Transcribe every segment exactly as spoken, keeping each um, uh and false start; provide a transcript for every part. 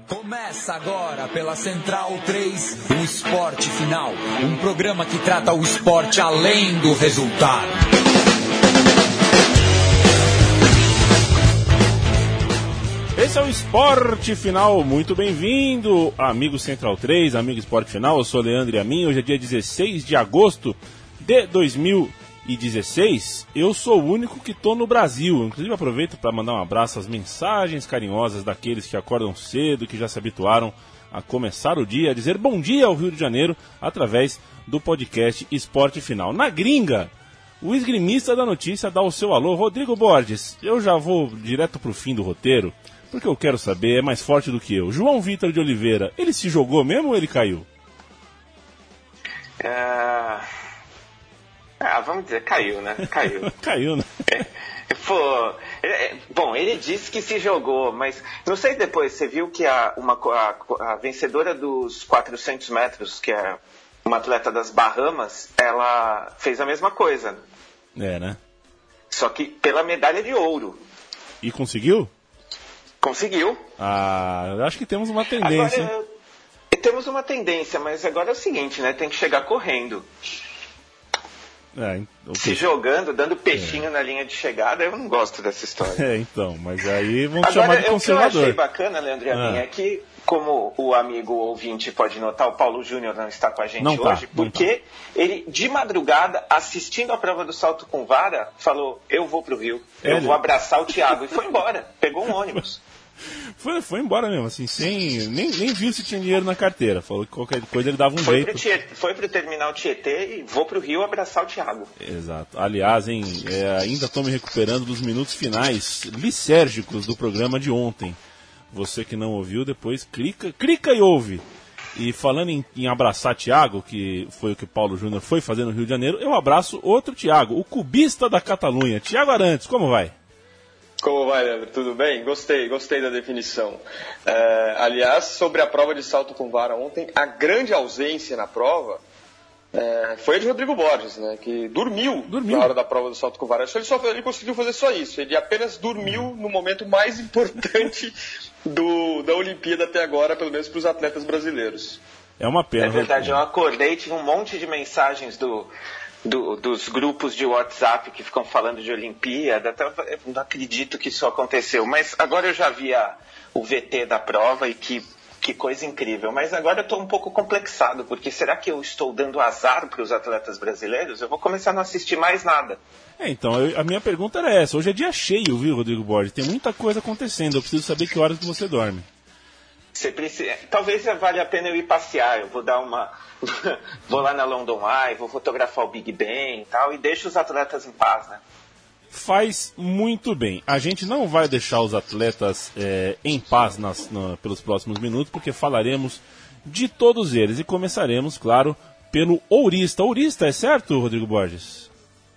Começa agora pela Central três, o Esporte Final, um programa que trata o esporte além do resultado. Esse é o Esporte Final, muito bem-vindo, amigo Central três, amigo Esporte Final, eu sou Leandro Amin, hoje é dia dezesseis de agosto de dois mil e dezesseis, eu sou o único que estou no Brasil, inclusive aproveito para mandar um abraço às mensagens carinhosas daqueles que acordam cedo, que já se habituaram a começar o dia, a dizer bom dia ao Rio de Janeiro, através do podcast Esporte Final. Na gringa, o esgrimista da notícia dá o seu alô, Rodrigo Borges, eu já vou direto para o fim do roteiro, porque eu quero saber, é mais forte do que eu. João Vitor de Oliveira, ele se jogou mesmo ou ele caiu? É... Ah, vamos dizer, caiu, né? Caiu. Caiu, né? É, pô, é, bom, ele disse que se jogou, mas não sei depois, você viu que a, uma, a, a vencedora dos quatrocentos metros, que é uma atleta das Bahamas, ela fez a mesma coisa. É, né? Só que pela medalha de ouro. E conseguiu? Conseguiu. Ah, eu acho que temos uma tendência. Agora, temos uma tendência, mas agora é o seguinte, né? Tem que chegar correndo. É, okay. Se jogando, dando peixinho é. na linha de chegada, eu não gosto dessa história. É, então, mas aí vão agora, chamar de conservador. O que eu achei bacana, Leandro Amin, ah. é que, como o amigo ouvinte pode notar, o Paulo Júnior não está com a gente não hoje, tá, porque tá. ele, de madrugada, assistindo a prova do salto com vara, falou, eu vou pro Rio, é, eu ele... vou abraçar o Thiago, e foi embora, pegou um ônibus. Foi, foi embora mesmo, assim, sem, nem, nem viu se tinha dinheiro na carteira. Falou que qualquer coisa ele dava um foi jeito. Pro Tietê, foi pro terminal Tietê e vou pro Rio abraçar o Thiago. Exato. Aliás, hein, é, ainda estou me recuperando dos minutos finais lisérgicos do programa de ontem. Você que não ouviu, depois clica, clica e ouve. E falando em, em abraçar Thiago, que foi o que Paulo Júnior foi fazer no Rio de Janeiro, eu abraço outro Thiago, o cubista da Catalunha. Thiago Arantes, como vai? Como vai, Leandro? Tudo bem? Gostei, gostei da definição. É, aliás, sobre a prova de salto com vara ontem, a grande ausência na prova é, foi a de Rodrigo Borges, né, que dormiu, dormiu na hora da prova do salto com vara. Ele, só, ele conseguiu fazer só isso, ele apenas dormiu no momento mais importante do, da Olimpíada até agora, pelo menos para os atletas brasileiros. É uma pena. É verdade, eu acordei, tive um monte de mensagens do... Do, dos grupos de WhatsApp que ficam falando de Olimpíada, até, eu não acredito que isso aconteceu, mas agora eu já vi a, o V T da prova e que, que coisa incrível, mas agora eu estou um pouco complexado, porque será que eu estou dando azar para os atletas brasileiros? Eu vou começar a não assistir mais nada. É, então, eu, a minha pergunta era essa, hoje é dia cheio, viu, Rodrigo Borges, tem muita coisa acontecendo, eu preciso saber que horas que você dorme. Você precisa... Talvez valha a pena eu ir passear, eu vou dar uma... vou lá na London Eye, vou fotografar o Big Ben e tal, e deixo os atletas em paz, né? Faz muito bem. A gente não vai deixar os atletas é, em paz nas, na, pelos próximos minutos, porque falaremos de todos eles. E começaremos, claro, pelo ourista. Ourista, é certo, Rodrigo Borges?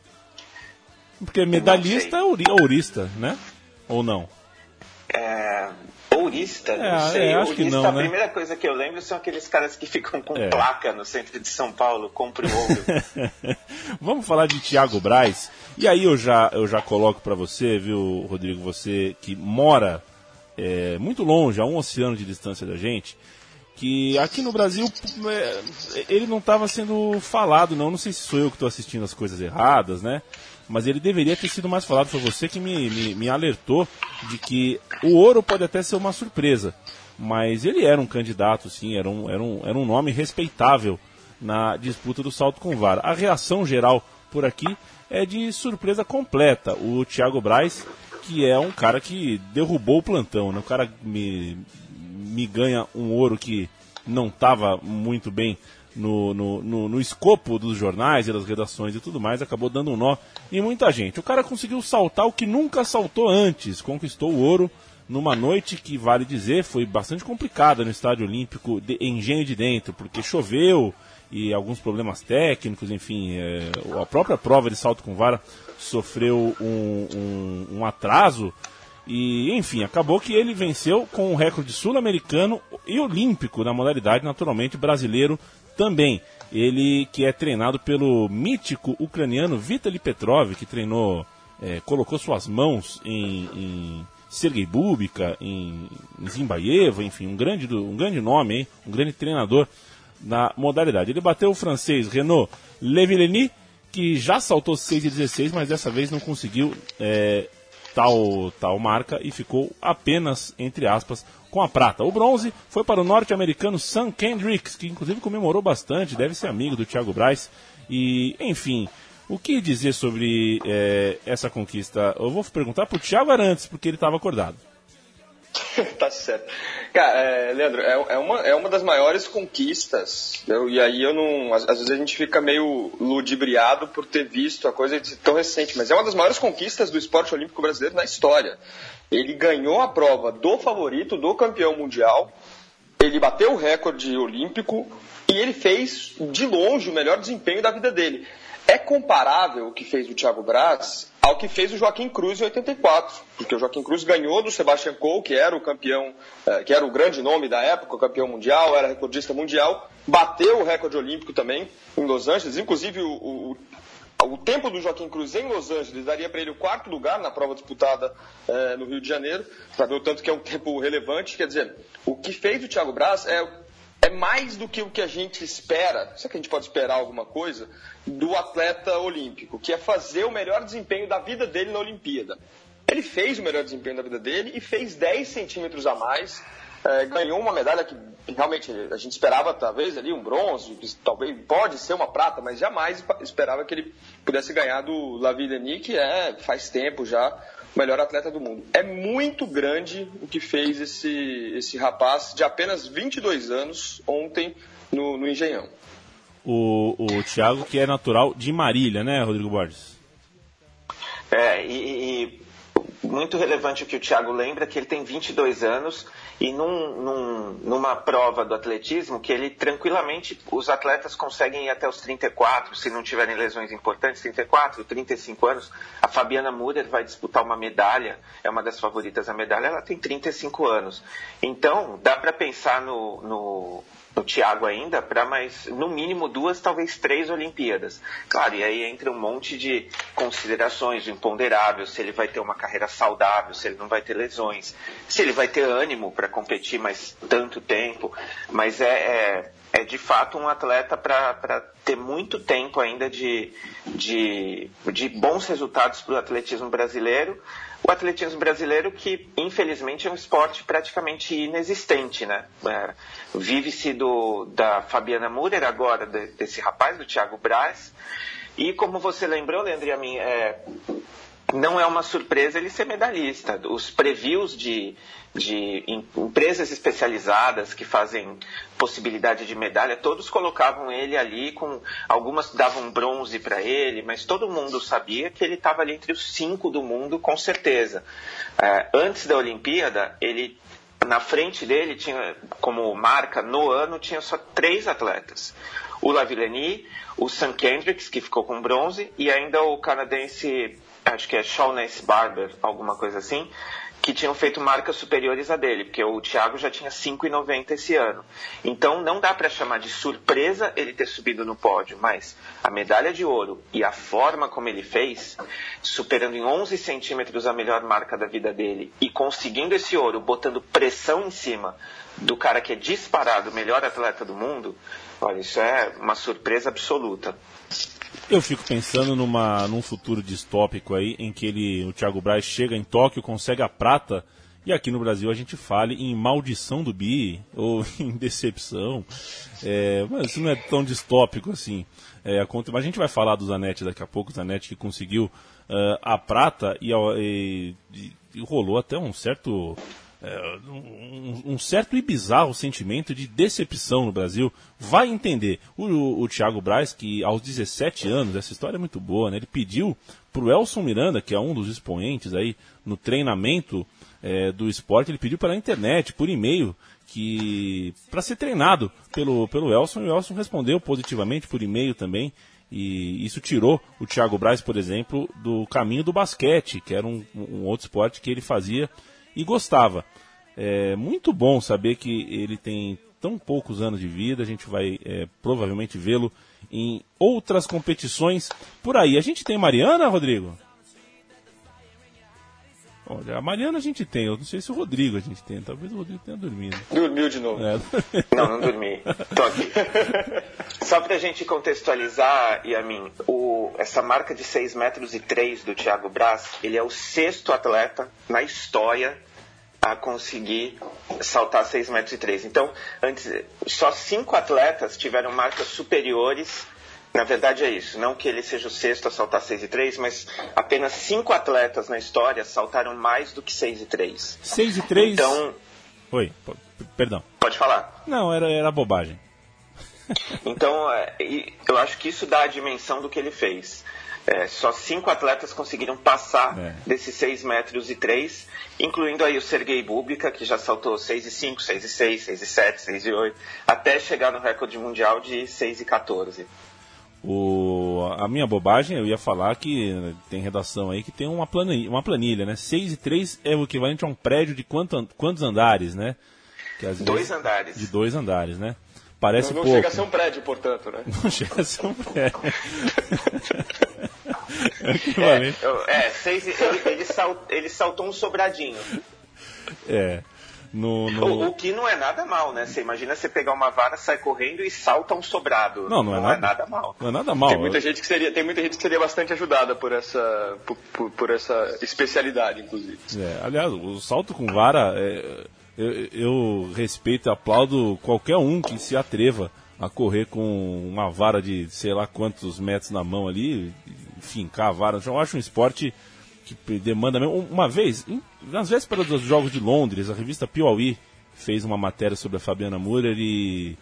Porque medalhista é ouri, ourista, né? Ou não? É... Ourista, é, não sei. É, acho Ourista, que não, a né? primeira coisa que eu lembro são aqueles caras que ficam com é. placa no centro de São Paulo, compre o ouro. Vamos falar de Thiago Braz. E aí eu já, eu já coloco para você, viu, Rodrigo, você que mora é, muito longe, a um oceano de distância da gente, que aqui no Brasil é, ele não estava sendo falado, não. Não sei se sou eu que estou assistindo as coisas erradas, né? Mas ele deveria ter sido mais falado. Foi você que me, me, me alertou de que o ouro pode até ser uma surpresa, mas ele era um candidato, sim, era um, era um, era um nome respeitável na disputa do salto com vara. A reação geral por aqui é de surpresa completa. O Thiago Braz, que é um cara que derrubou o plantão, né? O cara me, me ganha um ouro que não estava muito bem No, no, no, no escopo dos jornais e das redações e tudo mais, acabou dando um nó em muita gente. O cara conseguiu saltar o que nunca saltou antes, conquistou o ouro numa noite que, vale dizer, foi bastante complicada no Estádio Olímpico de Engenho de Dentro, porque choveu e alguns problemas técnicos, enfim, é, a própria prova de salto com vara sofreu um, um, um atraso e, enfim, acabou que ele venceu com um recorde sul-americano e olímpico na modalidade, naturalmente brasileiro também. Ele que é treinado pelo mítico ucraniano Vitaly Petrov, que treinou, é, colocou suas mãos em, em, Sergei Bubka, em, em Zimbaev, enfim, um grande, um grande nome, hein? Um grande treinador na modalidade. Ele bateu o francês Renaud Levilleny, que já saltou seis e dezesseis, mas dessa vez não conseguiu é, tal, tal marca e ficou apenas, entre aspas, com a prata. O bronze foi para o norte-americano Sam Kendricks, que inclusive comemorou bastante, deve ser amigo do Thiago Braz. E, enfim, o que dizer sobre é, essa conquista? Eu vou perguntar para o Thiago Arantes, porque ele estava acordado. Tá certo. Cara, é, Leandro, é, é, uma, é uma das maiores conquistas, eu, e aí eu não. Às, às vezes a gente fica meio ludibriado por ter visto a coisa tão recente, mas é uma das maiores conquistas do esporte olímpico brasileiro na história. Ele ganhou a prova do favorito, do campeão mundial, ele bateu o recorde olímpico e ele fez, de longe, o melhor desempenho da vida dele. É comparável o que fez o Thiago Braz ao que fez o Joaquim Cruz em oitenta e quatro, porque o Joaquim Cruz ganhou do Sebastian Coe, que era o campeão, que era o grande nome da época, o campeão mundial, era recordista mundial, bateu o recorde olímpico também em Los Angeles, inclusive o, o, o tempo do Joaquim Cruz em Los Angeles daria para ele o quarto lugar na prova disputada é, no Rio de Janeiro, para ver o tanto que é um tempo relevante. Quer dizer, o que fez o Thiago Braz é... É mais do que o que a gente espera, será que a gente pode esperar alguma coisa, do atleta olímpico, que é fazer o melhor desempenho da vida dele na Olimpíada. Ele fez o melhor desempenho da vida dele e fez dez centímetros a mais, é, ganhou uma medalha que realmente a gente esperava talvez ali um bronze, talvez pode ser uma prata, mas jamais esperava que ele pudesse ganhar do Levilleny, que é, faz tempo já, o melhor atleta do mundo. É muito grande o que fez esse, esse rapaz de apenas vinte e dois anos ontem no, no Engenhão. O, o Thiago, que é natural de Marília, né, Rodrigo Borges? É, e, e muito relevante o que o Thiago lembra, que ele tem vinte e dois anos e num, num, numa prova do atletismo que ele tranquilamente, os atletas conseguem ir até os trinta e quatro, se não tiverem lesões importantes, trinta e quatro, trinta e cinco anos. A Fabiana Murer vai disputar uma medalha, é uma das favoritas à medalha, ela tem trinta e cinco anos. Então, dá para pensar no... no o Thiago ainda para mais, no mínimo duas, talvez três Olimpíadas. Claro, e aí entra um monte de considerações, o imponderável, se ele vai ter uma carreira saudável, se ele não vai ter lesões, se ele vai ter ânimo para competir mais tanto tempo, mas é, é, é de fato um atleta para ter muito tempo ainda de, de, de bons resultados para o atletismo brasileiro. O atletismo brasileiro que, infelizmente, é um esporte praticamente inexistente, né? É, vive-se do, da Fabiana Murer agora, de, desse rapaz, do Thiago Braz. E como você lembrou, Leandro e a mim, é, não é uma surpresa ele ser medalhista. Os previews de, de empresas especializadas que fazem possibilidade de medalha, todos colocavam ele ali, com algumas davam bronze para ele, mas todo mundo sabia que ele estava ali entre os cinco do mundo, com certeza. É, antes da Olimpíada, ele, na frente dele, tinha como marca no ano, tinha só três atletas. O Levilleny, o Sam Kendricks, que ficou com bronze, e ainda o canadense, acho que é Shaughnessy Barber, alguma coisa assim, que tinham feito marcas superiores a dele, porque o Thiago já tinha cinco e noventa esse ano. Então não dá para chamar de surpresa ele ter subido no pódio, mas a medalha de ouro e a forma como ele fez, superando em onze centímetros a melhor marca da vida dele e conseguindo esse ouro, botando pressão em cima do cara que é disparado o melhor atleta do mundo, olha, isso é uma surpresa absoluta. Eu fico pensando numa, num futuro distópico aí, em que ele, o Thiago Braz chega em Tóquio, consegue a prata, e aqui no Brasil a gente fale em maldição do bi, ou em decepção. É, mas isso não é tão distópico assim. É, a, mas a gente vai falar do Zanetti daqui a pouco, o Zanetti que conseguiu uh, a prata e, e, e rolou até um certo... É, um, um certo e bizarro sentimento de decepção no Brasil. Vai entender. O, o, o Thiago Braz, que aos dezessete anos, essa história é muito boa, né? Ele pediu pro Elson Miranda, que é um dos expoentes aí no treinamento é, do esporte, ele pediu pela internet, por e-mail, que para ser treinado pelo, pelo Elson, e o Elson respondeu positivamente por e-mail também. E isso tirou o Thiago Braz, por exemplo, do caminho do basquete, que era um, um outro esporte que ele fazia e gostava. É muito bom saber que ele tem tão poucos anos de vida. A gente vai é, provavelmente vê-lo em outras competições por aí. A gente tem Mariana, Rodrigo? Olha, a Mariana a gente tem, eu não sei se o Rodrigo a gente tem, talvez o Rodrigo tenha dormido. Dormiu de novo. É. Não, não dormi. Tô aqui. Só pra gente contextualizar, Yamin, o, essa marca de seis metros e três do Thiago Braz, ele é o sexto atleta na história a conseguir saltar seis metros e três. Então, antes, só cinco atletas tiveram marcas superiores. Na verdade é isso, não que ele seja o sexto a saltar seis e três, mas apenas cinco atletas na história saltaram mais do que seis e três. seis e três? Então... Oi, p- perdão. Pode falar. Não, era, era bobagem. Então, é, eu acho que isso dá a dimensão do que ele fez. É, só cinco atletas conseguiram passar é. desses seis metros e três, incluindo aí o Sergei Bubka, que já saltou seis e cinco, seis e seis, seis e sete, seis e oito, até chegar no recorde mundial de seis e quatorze. O, a minha bobagem, eu ia falar que tem redação aí que tem uma planilha, uma planilha, né? seis e três é o equivalente a um prédio de quanto, quantos andares, né? Que às dois vezes, andares. De dois andares, né? Parece não, não pouco. chega a ser um prédio, portanto, né? Não chega a ser um prédio. é, é, seis, ele, ele, sal, ele saltou um sobradinho. É. No, no... O, o que não é nada mal, né? Você imagina você pegar uma vara, sai correndo e salta um sobrado. Não, não, é, não nada, é nada mal. Não é nada mal. Tem muita gente que seria, tem muita gente que seria bastante ajudada por essa, por, por, por essa especialidade, inclusive. É, aliás, o salto com vara, é, eu, eu respeito e aplaudo qualquer um que se atreva a correr com uma vara de sei lá quantos metros na mão ali, e fincar a vara. Eu acho um esporte que demanda mesmo. Uma vez, em, nas vésperas dos Jogos de Londres, a revista Piauí fez uma matéria sobre a Fabiana Müller e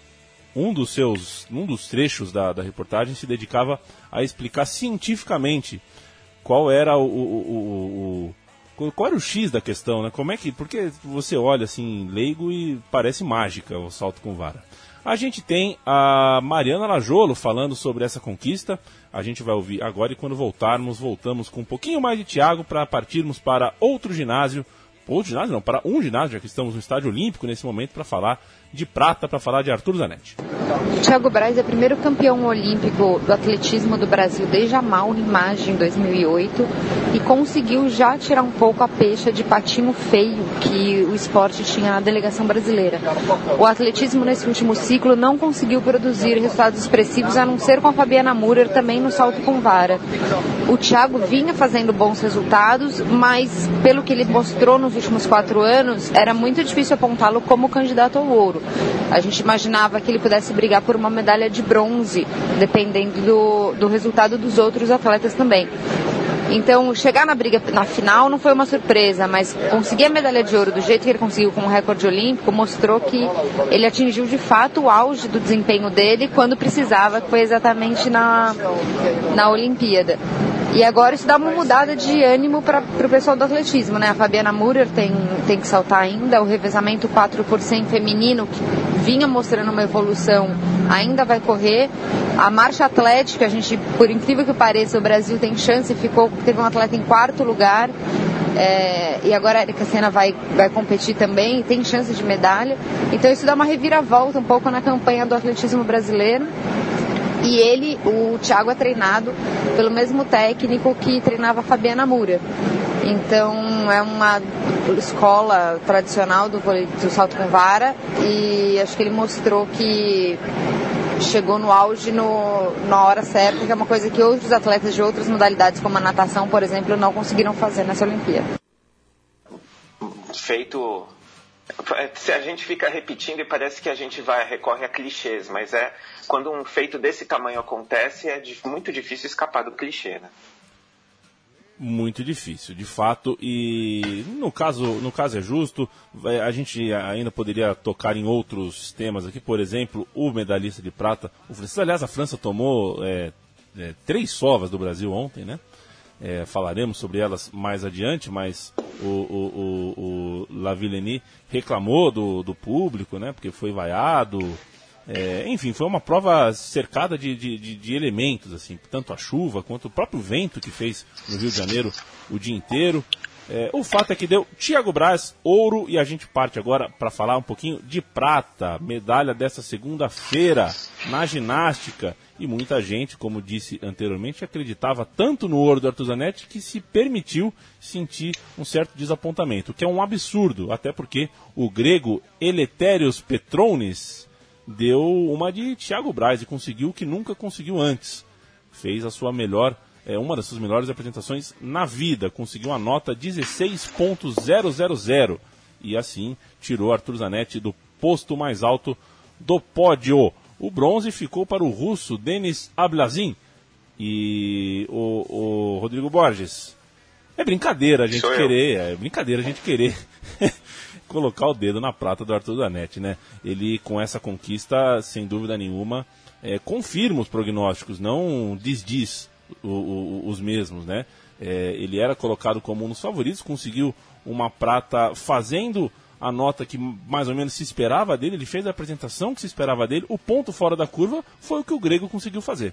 um dos seus, um dos trechos da, da reportagem se dedicava a explicar cientificamente qual era o, o, o, o qual era o X da questão, né? Como é que, porque você olha assim leigo e parece mágica o salto com vara. A gente tem a Mariana Lajolo falando sobre essa conquista. A gente vai ouvir agora e quando voltarmos, voltamos com um pouquinho mais de Thiago para partirmos para outro ginásio. Outro ginásio não, para um ginásio, já que estamos no Estádio Olímpico nesse momento para falar de prata, para falar de Arthur Zanetti. Thiago Braz é o primeiro campeão olímpico do atletismo do Brasil desde a Mauro Imagem em dois mil e oito e conseguiu já tirar um pouco a peixe de patinho feio que o esporte tinha na delegação brasileira. O atletismo nesse último ciclo não conseguiu produzir resultados expressivos, a não ser com a Fabiana Müller também no salto com vara. O Thiago vinha fazendo bons resultados, mas pelo que ele mostrou nos últimos quatro anos, era muito difícil apontá-lo como candidato ao ouro. A gente imaginava que ele pudesse brigar por uma medalha de bronze, dependendo do, do resultado dos outros atletas também. Então, chegar na briga na final não foi uma surpresa, mas conseguir a medalha de ouro do jeito que ele conseguiu com o recorde olímpico mostrou que ele atingiu de fato o auge do desempenho dele quando precisava, que foi exatamente na, na Olimpíada. E agora isso dá uma mudada de ânimo para o pessoal do atletismo, né? A Fabiana Müller tem, tem que saltar ainda, o revezamento quatro por cem feminino, que vinha mostrando uma evolução, ainda vai correr. A marcha atlética, a gente, por incrível que pareça, o Brasil tem chance, ficou, teve um atleta em quarto lugar, é, e agora a Erika Senna vai, vai competir também, e tem chance de medalha. Então isso dá uma reviravolta um pouco na campanha do atletismo brasileiro. E ele, o Thiago, é treinado pelo mesmo técnico que treinava a Fabiana Müller. Então é uma escola tradicional do, do salto com vara e acho que ele mostrou que chegou no auge no, na hora certa, que é uma coisa que outros atletas de outras modalidades, como a natação, por exemplo, não conseguiram fazer nessa Olimpíada. Feito... Se a gente fica repetindo e parece que a gente vai recorre a clichês, mas é quando um feito desse tamanho acontece, é muito difícil escapar do clichê, né? Muito difícil, de fato, e no caso, no caso é justo, a gente ainda poderia tocar em outros temas aqui, por exemplo, o medalhista de prata, o francês, aliás, a França tomou é, é, três sovas do Brasil ontem, né? É, falaremos sobre elas mais adiante, mas o, o, o, o Lavillenie reclamou do, do público, né, porque foi vaiado. É, enfim, foi uma prova cercada de, de, de, de elementos, assim, tanto a chuva quanto o próprio vento que fez no Rio de Janeiro o dia inteiro. É, o fato é que deu Thiago Braz, ouro, e a gente parte agora para falar um pouquinho de prata, medalha dessa segunda-feira na ginástica. E muita gente, como disse anteriormente, acreditava tanto no ouro do Arthur Zanetti que se permitiu sentir um certo desapontamento, o que é um absurdo, até porque o grego Eleftherios Petronis deu uma de Thiago Braz e conseguiu o que nunca conseguiu antes. Fez a sua melhor, é, uma das suas melhores apresentações na vida, conseguiu a nota dezesseis ponto zero zero zero e assim tirou Arthur Zanetti do posto mais alto do pódio. O bronze ficou para o russo Denis Ablazin. E o, o Rodrigo Borges, é brincadeira a gente Sou querer, eu. é brincadeira a gente querer colocar o dedo na prata do Arthur Zanetti, né? Ele, com essa conquista, sem dúvida nenhuma, é, confirma os prognósticos, não desdiz o, o, os mesmos, né? É, ele era colocado como um dos favoritos, conseguiu uma prata fazendo a nota que mais ou menos se esperava dele, ele fez a apresentação que se esperava dele, o ponto fora da curva foi o que o grego conseguiu fazer.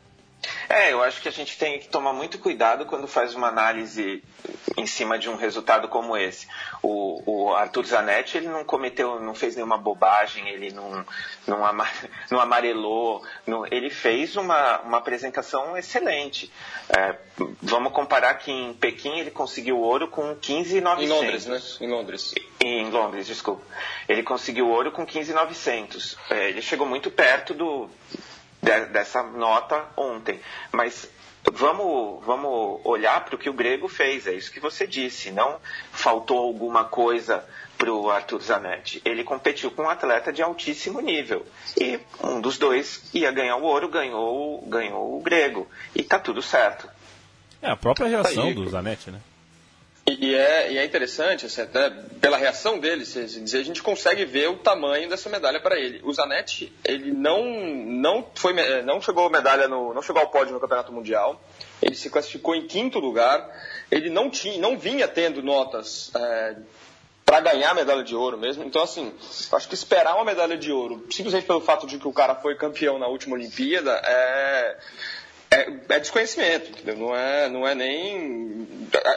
É, eu acho que a gente tem que tomar muito cuidado quando faz uma análise em cima de um resultado como esse. O, o Arthur Zanetti, ele não cometeu, não fez nenhuma bobagem, ele não, não, amar, não amarelou, não, ele fez uma, uma apresentação excelente. É, vamos comparar que em Pequim ele conseguiu ouro com quinze mil e novecentos. Em Londres, né? Em Londres. Em Londres, desculpa. Ele conseguiu ouro com quinze mil e novecentos. É, ele chegou muito perto do... dessa nota ontem, mas vamos, vamos olhar para o que o grego fez, é isso que você disse, não faltou alguma coisa para o Arthur Zanetti, ele competiu com um atleta de altíssimo nível, e um dos dois ia ganhar o ouro, ganhou, ganhou o grego, e tá tudo certo. É a própria reação do Zanetti, né? E é, e é interessante, assim, até pela reação dele, se dizer, a gente consegue ver o tamanho dessa medalha para ele. O Zanetti, ele não, não, foi, não chegou a medalha no, não chegou ao pódio no Campeonato Mundial. Ele se classificou em quinto lugar. Ele não tinha, não vinha tendo notas é, para ganhar a medalha de ouro mesmo. Então, assim, acho que esperar uma medalha de ouro, simplesmente pelo fato de que o cara foi campeão na última Olimpíada, é É, é desconhecimento, entendeu? Não é, não é nem...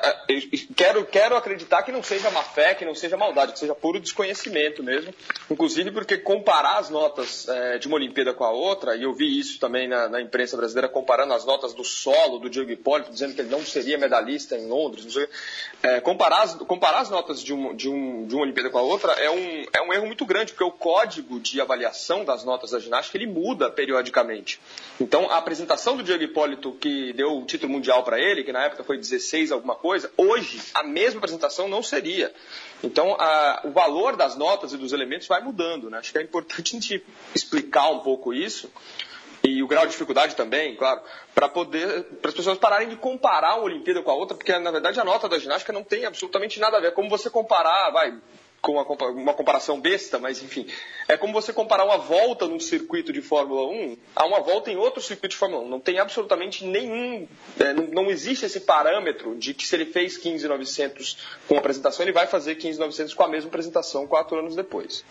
Quero, quero acreditar que não seja má fé, que não seja maldade, que seja puro desconhecimento mesmo. Inclusive porque comparar as notas é, de uma Olimpíada com a outra, e eu vi isso também na, na imprensa brasileira, comparando as notas do solo do Diego Hipólito, dizendo que ele não seria medalhista em Londres. Não sei, é, comparar, as, comparar as notas de, um, de, um, de uma Olimpíada com a outra é um, é um erro muito grande, porque o código de avaliação das notas da ginástica ele muda periodicamente. Então, a apresentação do Diego Hipólito, que deu o título mundial para ele, que na época foi dezesseis alguma coisa, hoje a mesma apresentação não seria. Então, a, o valor das notas e dos elementos vai mudando, né? Acho que é importante a gente explicar um pouco isso, e o grau de dificuldade também, claro, para poder, para as pessoas pararem de comparar uma Olimpíada com a outra, porque na verdade a nota da ginástica não tem absolutamente nada a ver. É como você comparar, vai... com uma, uma comparação besta, mas enfim, é como você comparar uma volta num circuito de Fórmula um a uma volta em outro circuito de Fórmula um. Não tem absolutamente nenhum, é, não, não existe esse parâmetro de que se ele fez quinze mil e novecentos com a apresentação, ele vai fazer quinze mil e novecentos com a mesma apresentação quatro anos depois.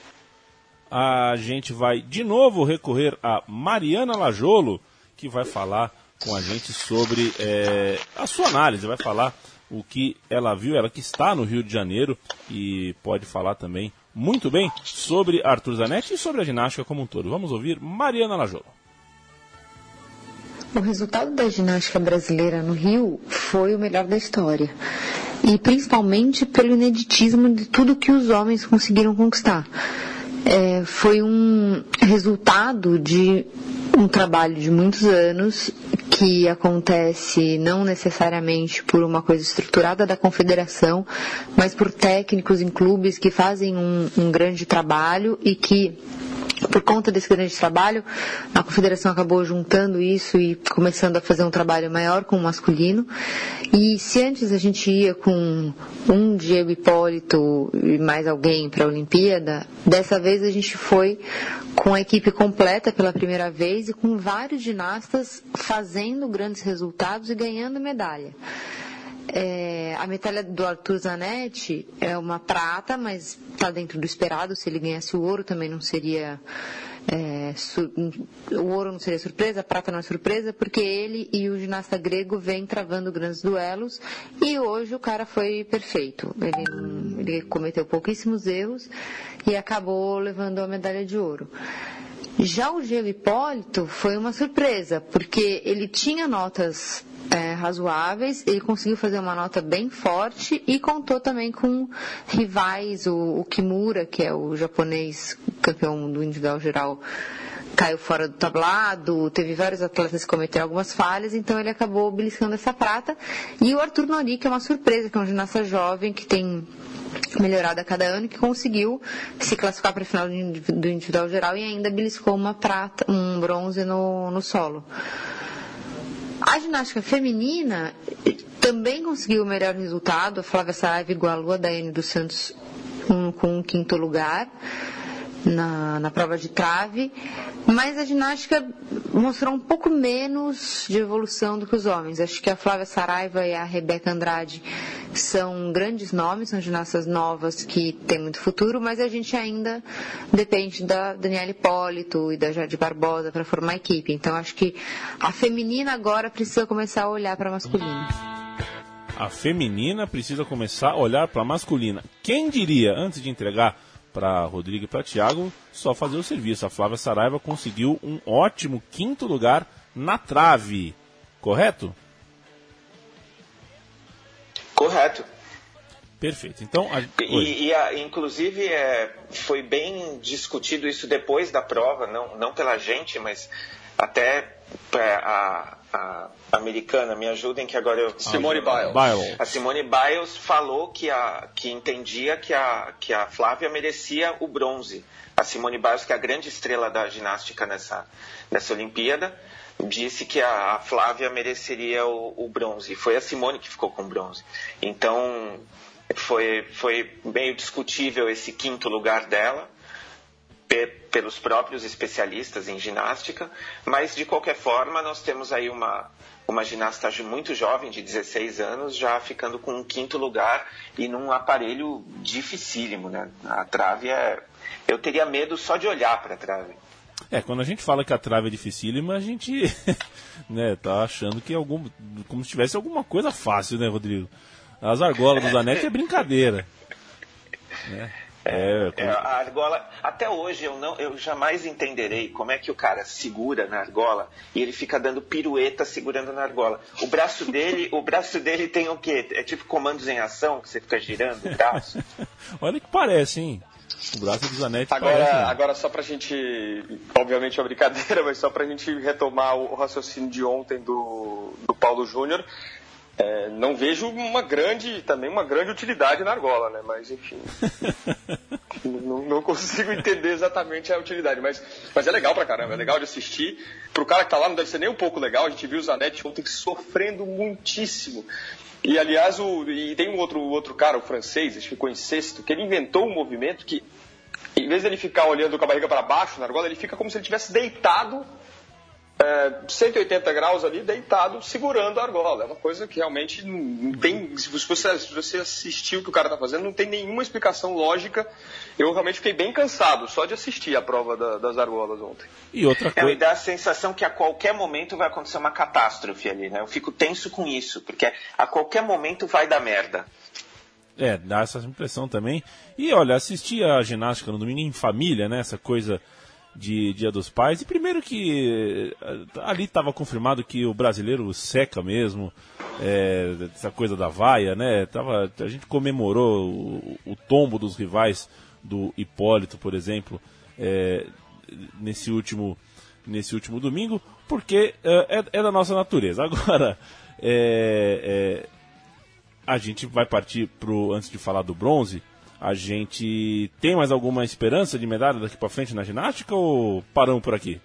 A gente vai de novo recorrer a Mariana Lajolo, que vai falar com a gente sobre é, a sua análise, vai falar o que ela viu, ela que está no Rio de Janeiro e pode falar também muito bem sobre Arthur Zanetti e sobre a ginástica como um todo. Vamos ouvir Mariana Lajolo. O resultado da ginástica brasileira no Rio foi o melhor da história. E principalmente pelo ineditismo de tudo que os homens conseguiram conquistar. É, foi um resultado de um trabalho de muitos anos que acontece não necessariamente por uma coisa estruturada da confederação, mas por técnicos em clubes que fazem um, um grande trabalho e que, por conta desse grande trabalho, a confederação acabou juntando isso e começando a fazer um trabalho maior com o masculino. E se antes a gente ia com um Diego Hipólito e mais alguém para a Olimpíada, dessa vez a gente foi com a equipe completa pela primeira vez e com vários ginastas fazendo grandes resultados e ganhando medalha. É, a medalha do Arthur Zanetti é uma prata, mas está dentro do esperado. Se ele ganhasse o ouro também não seria... É, su, o ouro não seria surpresa, a prata não é surpresa, porque ele e o ginasta grego vêm travando grandes duelos e hoje o cara foi perfeito. Ele, ele cometeu pouquíssimos erros e acabou levando a medalha de ouro. Já o Diego Hipólito foi uma surpresa, porque ele tinha notas é, razoáveis, ele conseguiu fazer uma nota bem forte e contou também com rivais, o, o Kimura, que é o japonês campeão do individual geral, caiu fora do tablado, teve vários atletas que cometeram algumas falhas, então ele acabou beliscando essa prata. E o Arthur Nori, que é uma surpresa, que é um ginasta jovem, que tem melhorado a cada ano, que conseguiu se classificar para a final do individual geral e ainda beliscou uma prata, um bronze no, no solo. A ginástica feminina também conseguiu o melhor resultado. A Flávia Saraiva igualou a Daiane dos Santos um, com um quinto lugar na, na prova de trave, mas a ginástica mostrou um pouco menos de evolução do que os homens. Acho que a Flávia Saraiva e a Rebeca Andrade são grandes nomes, são ginastas novas que têm muito futuro, mas a gente ainda depende da Daniela Hipólito e da Jade Barbosa para formar a equipe. Então acho que a feminina agora precisa começar a olhar para a masculina. A feminina precisa começar a olhar para a masculina. Quem diria, antes de entregar para Rodrigo e para Thiago, só fazer o serviço. A Flávia Saraiva conseguiu um ótimo quinto lugar na trave, correto? Correto. Perfeito. Então, a... e, e a, inclusive é, foi bem discutido isso depois da prova, não, não pela gente, mas até é, a, a americana, me ajudem que agora eu... Simone Biles. Biles. A Simone Biles falou que, a, que entendia que a, que a Flávia merecia o bronze. A Simone Biles, que é a grande estrela da ginástica nessa, nessa Olimpíada, disse que a, a Flávia mereceria o, o bronze. Foi a Simone que ficou com o bronze. Então, foi, foi meio discutível esse quinto lugar dela, pelos próprios especialistas em ginástica, mas de qualquer forma nós temos aí uma, uma ginasta muito jovem, de dezesseis anos, já ficando com um quinto lugar e num aparelho dificílimo, né? A trave é... Eu teria medo só de olhar para a trave. É, quando a gente fala que a trave é dificílima, a gente né, tá achando que é algum, como se tivesse alguma coisa fácil, né, Rodrigo? As argolas do Zanetti é brincadeira, né? É, é, a argola, até hoje eu, não, eu jamais entenderei como é que o cara segura na argola e ele fica dando pirueta segurando na argola. O braço dele, o braço dele tem o quê? É tipo comandos em ação, que você fica girando o braço. Olha que parece, hein? O braço do Zanetti agora, parece, né? Agora só pra gente, obviamente é uma brincadeira, mas só pra gente retomar o raciocínio de ontem do, do Paulo Júnior. É, não vejo uma grande, também uma grande utilidade na argola, né? Mas enfim, não, não consigo entender exatamente a utilidade, mas, mas é legal pra caramba, é legal de assistir. Pro cara que tá lá não deve ser nem um pouco legal, a gente viu o Zanetti ontem sofrendo muitíssimo. E aliás, o, e tem um outro, outro cara, o francês, ele ficou em sexto, que ele inventou um movimento que, em vez de ele ficar olhando com a barriga para baixo na argola, ele fica como se ele tivesse deitado É, cento e oitenta graus ali, deitado, segurando a argola. É uma coisa que realmente não, não tem... Se você, se você assistir o que o cara está fazendo, não tem nenhuma explicação lógica. Eu realmente fiquei bem cansado só de assistir a prova da, das argolas ontem. E outra coisa... É, me dá a sensação que a qualquer momento vai acontecer uma catástrofe ali, né? Eu fico tenso com isso, porque a qualquer momento vai dar merda. É, dá essa impressão também. E olha, assistir a ginástica no domingo em família, né? Essa coisa... de Dia dos Pais, e primeiro que ali estava confirmado que o brasileiro seca mesmo, é, essa coisa da vaia, né? Tava, a gente comemorou o, o tombo dos rivais do Hipólito, por exemplo, é, nesse, último, nesse último domingo, porque é, é da nossa natureza. Agora, é, é, a gente vai partir pro, antes de falar do bronze. A gente tem mais alguma esperança de medalha daqui para frente na ginástica ou paramos por aqui?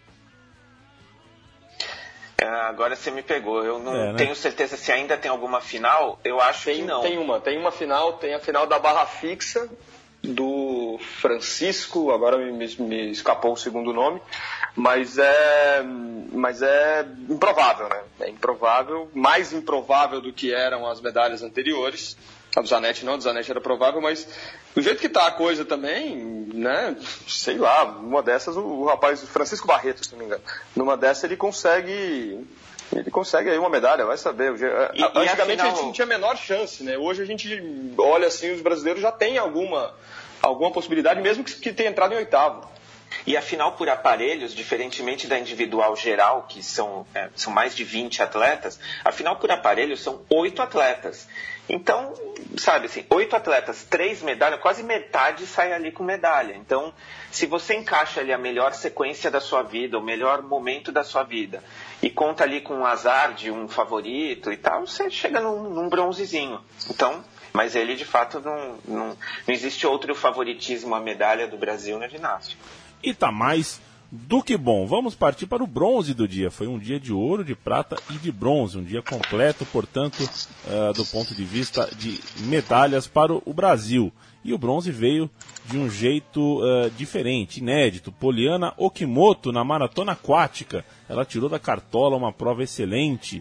É, agora você me pegou. Eu não é, né? tenho certeza se ainda tem alguma final. Eu acho tem, que não. Tem uma, tem uma final, tem a final da barra fixa do Francisco, agora me, me, me escapou o segundo nome, mas é, mas é improvável, né? É improvável, mais improvável do que eram as medalhas anteriores. A do Zanetti não, a do Zanetti era provável, mas do jeito que está a coisa também, né? Sei lá, numa dessas o, o rapaz, o Francisco Barreto, se não me engano, numa dessas ele consegue... Ele consegue aí uma medalha, vai saber. E, Antigamente e afinal... a gente não tinha a menor chance, né? Hoje a gente olha assim, os brasileiros já têm alguma, alguma possibilidade, mesmo que, que tenha entrado em oitavo. E a final por aparelhos, diferentemente da individual geral, que são, é, são mais de vinte atletas, a final por aparelhos são oito atletas. Então, sabe assim, oito atletas, três medalhas, quase metade sai ali com medalha. Então, se você encaixa ali a melhor sequência da sua vida, o melhor momento da sua vida, e conta ali com um azar de um favorito e tal, você chega num, num bronzezinho. Então, mas ele, de fato, não, não, não existe outro favoritismo à medalha do Brasil na ginástica. E tá mais do que bom. Vamos partir para o bronze do dia. Foi um dia de ouro, de prata e de bronze. Um dia completo, portanto, uh, do ponto de vista de medalhas para o Brasil. E o bronze veio de um jeito uh, diferente, inédito. Poliana Okimoto na maratona aquática. Ela tirou da cartola uma prova excelente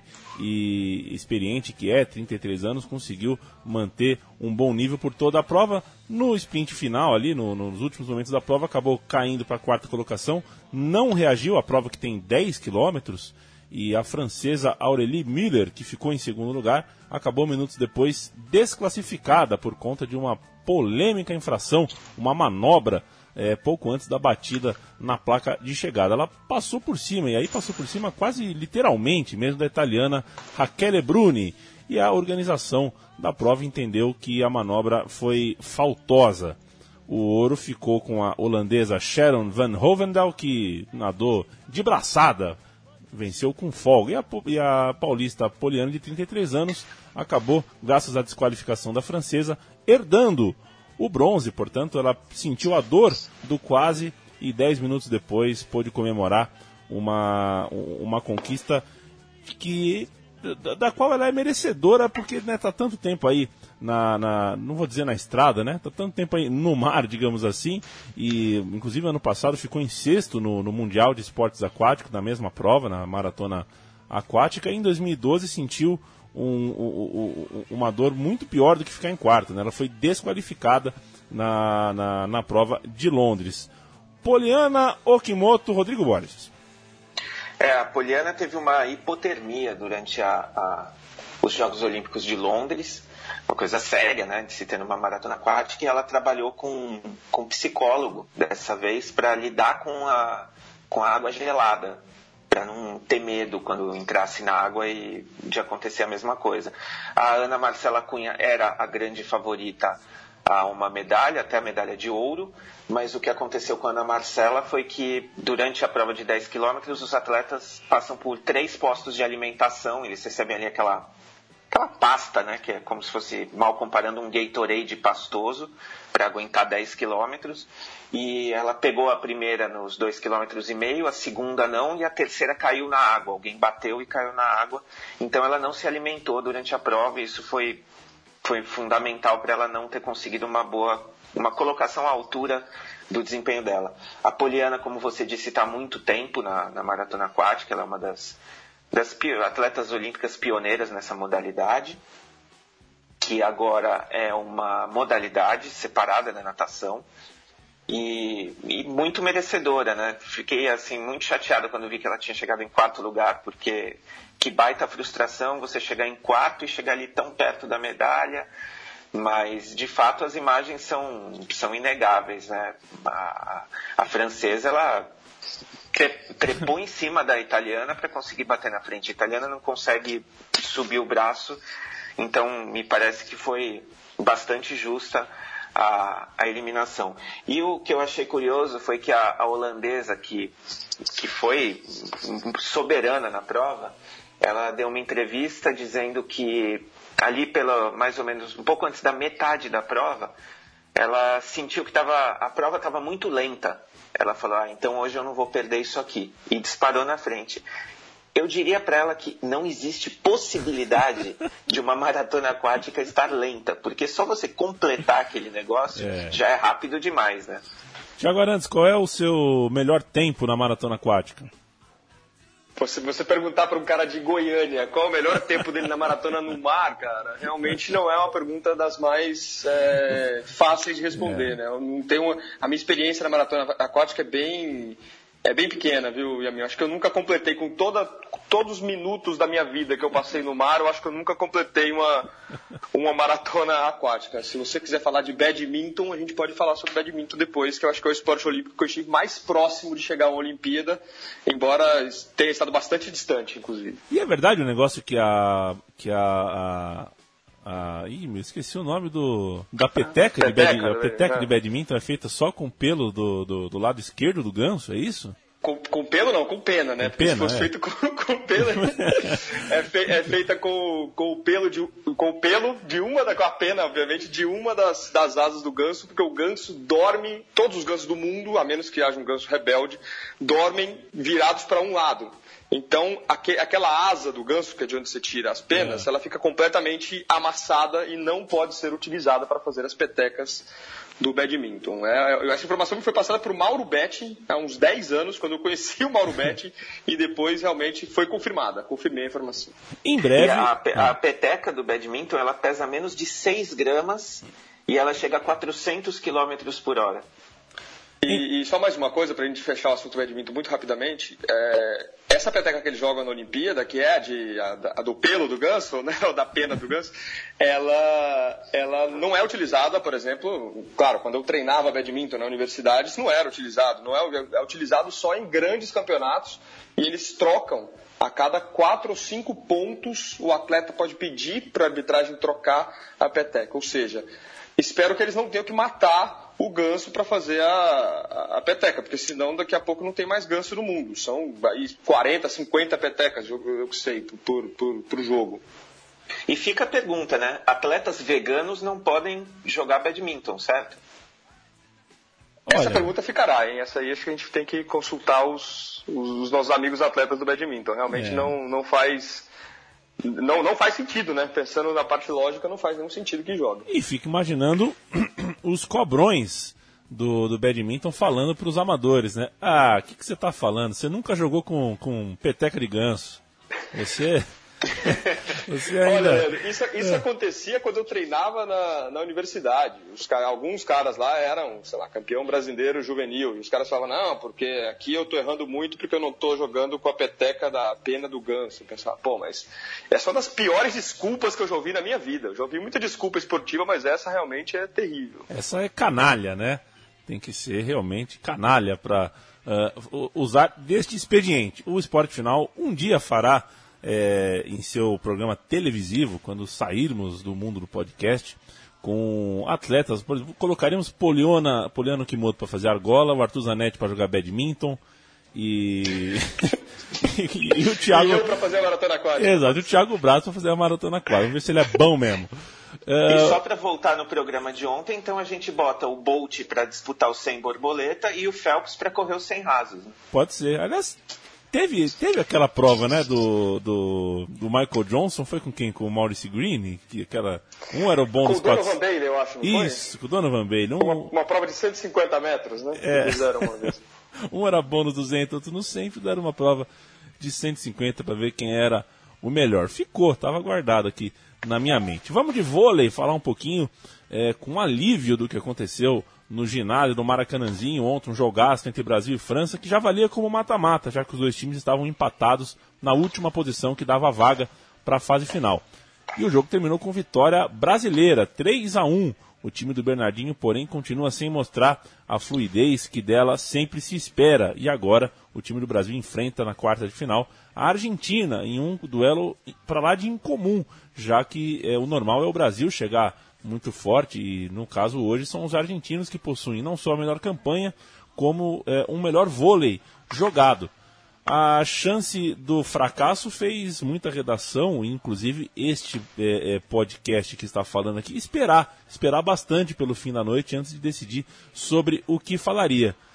e experiente que é, trinta e três anos, conseguiu manter um bom nível por toda a prova. No sprint final, ali no, nos últimos momentos da prova, acabou caindo para a quarta colocação. Não reagiu à prova que tem dez quilômetros. E a francesa Aurélie Müller, que ficou em segundo lugar, acabou minutos depois desclassificada por conta de uma polêmica infração, uma manobra é, pouco antes da batida na placa de chegada. Ela passou por cima, e aí passou por cima quase literalmente, mesmo da italiana Rachele Bruni. E a organização da prova entendeu que a manobra foi faltosa. O ouro ficou com a holandesa Sharon van Hovendal, que nadou de braçada, venceu com folga. E a, e a paulista Poliana, de trinta e três anos, acabou, graças à desqualificação da francesa, herdando o bronze. Portanto, ela sentiu a dor do quase e dez minutos depois pôde comemorar uma, uma conquista que, da, da qual ela é merecedora, porque está, né, tá tanto tempo aí, na, na, não vou dizer na estrada, né? Está tanto tempo aí no mar, digamos assim, e inclusive ano passado ficou em sexto no, no Mundial de Esportes Aquáticos, na mesma prova, na maratona aquática, e em dois mil e doze sentiu Um, um, um, uma dor muito pior do que ficar em quarto, né? Ela foi desqualificada na, na, na prova de Londres. Poliana Okimoto, Rodrigo Borges. É, a Poliana teve uma hipotermia durante a, a, os Jogos Olímpicos de Londres, uma coisa séria, né, de se ter numa maratona aquática, e ela trabalhou com, com um psicólogo dessa vez para lidar com a, com a água gelada, para não ter medo quando entrasse na água e de acontecer a mesma coisa. A Ana Marcela Cunha era a grande favorita a uma medalha, até a medalha de ouro, mas o que aconteceu com a Ana Marcela foi que durante a prova de dez quilômetros os atletas passam por três postos de alimentação, eles recebem ali aquela, aquela pasta, né, que é como se fosse, mal comparando, um Gatorade pastoso para aguentar dez quilômetros. E ela pegou a primeira nos dois quilômetros e meio, a segunda não, e a terceira caiu na água. Alguém bateu e caiu na água. Então ela não se alimentou durante a prova, e isso foi, foi fundamental para ela não ter conseguido uma boa, uma colocação à altura do desempenho dela. A Poliana, como você disse, está há muito tempo na, na maratona aquática, ela é uma das, das atletas olímpicas pioneiras nessa modalidade, que agora é uma modalidade separada da natação. E, e muito merecedora, né? Fiquei assim muito chateado quando vi que ela tinha chegado em quarto lugar, porque que baita frustração você chegar em quarto e chegar ali tão perto da medalha. Mas de fato as imagens são, são inegáveis, né? A, a francesa, ela trepou em cima da italiana para conseguir bater na frente. A italiana não consegue subir o braço, então me parece que foi bastante justa A, a eliminação. E o que eu achei curioso foi que a, a holandesa, que, que foi soberana na prova, ela deu uma entrevista dizendo que ali pela, mais ou menos um pouco antes da metade da prova, ela sentiu que tava, a prova estava muito lenta. Ela falou, ah, então hoje eu não vou perder isso aqui. E disparou na frente. eu diria para ela que não existe possibilidade de uma maratona aquática estar lenta, porque só você completar aquele negócio é. já é rápido demais, né? Tiago Arantes, qual é o seu melhor tempo na maratona aquática? Se você perguntar para um cara de Goiânia qual é o melhor tempo dele na maratona no mar, cara, realmente não é uma pergunta das mais é, fáceis de responder, é. né? Eu não tenho, a minha experiência na maratona aquática é bem, é bem pequena, viu, Yamin? Acho que eu nunca completei com toda, todos os minutos da minha vida que eu passei no mar, eu acho que eu nunca completei uma, uma maratona aquática. Se você quiser falar de badminton, a gente pode falar sobre badminton depois, que eu acho que é o esporte olímpico que eu estive mais próximo de chegar a uma Olimpíada, embora tenha estado bastante distante, inclusive. E é verdade o negócio que a... Que a, a... Ah, ih, eu esqueci o nome do da peteca, ah, de, peteca, bad, a peteca é. de badminton é feita só com pelo do, do, do lado esquerdo do ganso, é isso? Com, com pelo não, com pena, né? Com pena, se fosse é. feito com, com pelo, é, fe, é feita com, com, o pelo de, com o pelo de uma, da, com a pena, obviamente, de uma das, das asas do ganso, porque o ganso dorme, todos os gansos do mundo, a menos que haja um ganso rebelde, dormem virados para um lado. Então, aque, aquela asa do ganso, que é de onde você tira as penas, é. ela fica completamente amassada e não pode ser utilizada para fazer as petecas do badminton. É, essa informação me foi passada por Mauro Betti há uns dez anos, quando eu conheci o Mauro Betti, e depois realmente foi confirmada. Confirmei a informação. Em breve... E a, a peteca do badminton, ela pesa menos de seis gramas e ela chega a quatrocentos quilômetros por hora. E, e só mais uma coisa, para a gente fechar o assunto do badminton muito rapidamente. É, essa peteca que eles jogam na Olimpíada, que é a, de, a, a do pelo do ganso, né, ou da pena do ganso, ela, ela não é utilizada, por exemplo, claro, quando eu treinava badminton na universidade, isso não era utilizado. Não é, é utilizado só em grandes campeonatos, e eles trocam. A cada quatro ou cinco pontos, o atleta pode pedir para a arbitragem trocar a peteca. Ou seja, espero que eles não tenham que matar o ganso para fazer a, a, a peteca, porque senão daqui a pouco não tem mais ganso no mundo. São aí quarenta, cinquenta petecas, eu, eu sei, por, por, por jogo. E fica a pergunta, né? Atletas veganos não podem jogar badminton, certo? Essa Olha, pergunta ficará, hein? Essa aí acho que a gente tem que consultar os, os, os nossos amigos atletas do badminton. Realmente é. não, não faz... Não, não faz sentido, né? Pensando na parte lógica, não faz nenhum sentido que joga. E fico imaginando os cobrões do, do badminton falando para os amadores, né? Ah, o que, que você está falando? Você nunca jogou com, com peteca de ganso. Você... Você ainda... Olha, isso, isso é. acontecia quando eu treinava na, na universidade. Os, alguns caras lá eram, sei lá, campeão brasileiro juvenil. E os caras falavam, não, porque aqui eu tô errando muito porque eu não tô jogando com a peteca da pena do ganso. Eu pensava, pô, mas essa é uma das piores desculpas que eu já ouvi na minha vida. Eu já ouvi muita desculpa esportiva, mas essa realmente é terrível. Essa é canalha, né? Tem que ser realmente canalha para uh, usar deste expediente. O Esporte Final um dia fará É, em seu programa televisivo, quando sairmos do mundo do podcast, com atletas, por exemplo, colocaríamos Poliana, Poliano Kimoto para fazer argola, o Arthur Zanetti para jogar badminton e... e, e o Thiago... E eu para fazer a maratona aquática. Exato, o Thiago Braz para fazer a maratona aquática. Vamos ver se ele é bom mesmo. E só para voltar no programa de ontem, então a gente bota o Bolt para disputar o cem borboleta e o Phelps para correr os cem rasos. Né? Pode ser. Aliás, Teve, teve aquela prova, né, do, do, do Michael Johnson, foi com quem? Com o Maurice Green? Que aquela, um era o bom dos quatro... Com o Donovan Bailey, eu acho, não foi? Isso, com o Donovan Bailey. Um... Uma, uma prova de cento e cinquenta metros, né? É. Fizeram uma vez. Um era bom no duzentos, outro no cem, fizeram uma prova de cento e cinquenta para ver quem era o melhor. Ficou, estava guardado aqui na minha mente. Vamos de vôlei, falar um pouquinho é, com alívio do que aconteceu no ginásio do Maracanãzinho ontem, um jogaço entre Brasil e França, que já valia como mata-mata, já que os dois times estavam empatados na última posição que dava vaga para a fase final. E o jogo terminou com vitória brasileira, três a um. O time do Bernardinho, porém, continua sem mostrar a fluidez que dela sempre se espera. E agora o time do Brasil enfrenta na quarta de final a Argentina em um duelo para lá de incomum, já que é, o normal é o Brasil chegar muito forte, e no caso hoje são os argentinos que possuem não só a melhor campanha, como é, um melhor vôlei jogado. A chance do fracasso fez muita redação, inclusive este é, é, podcast que está falando aqui, esperar, esperar bastante pelo fim da noite antes de decidir sobre o que falaria.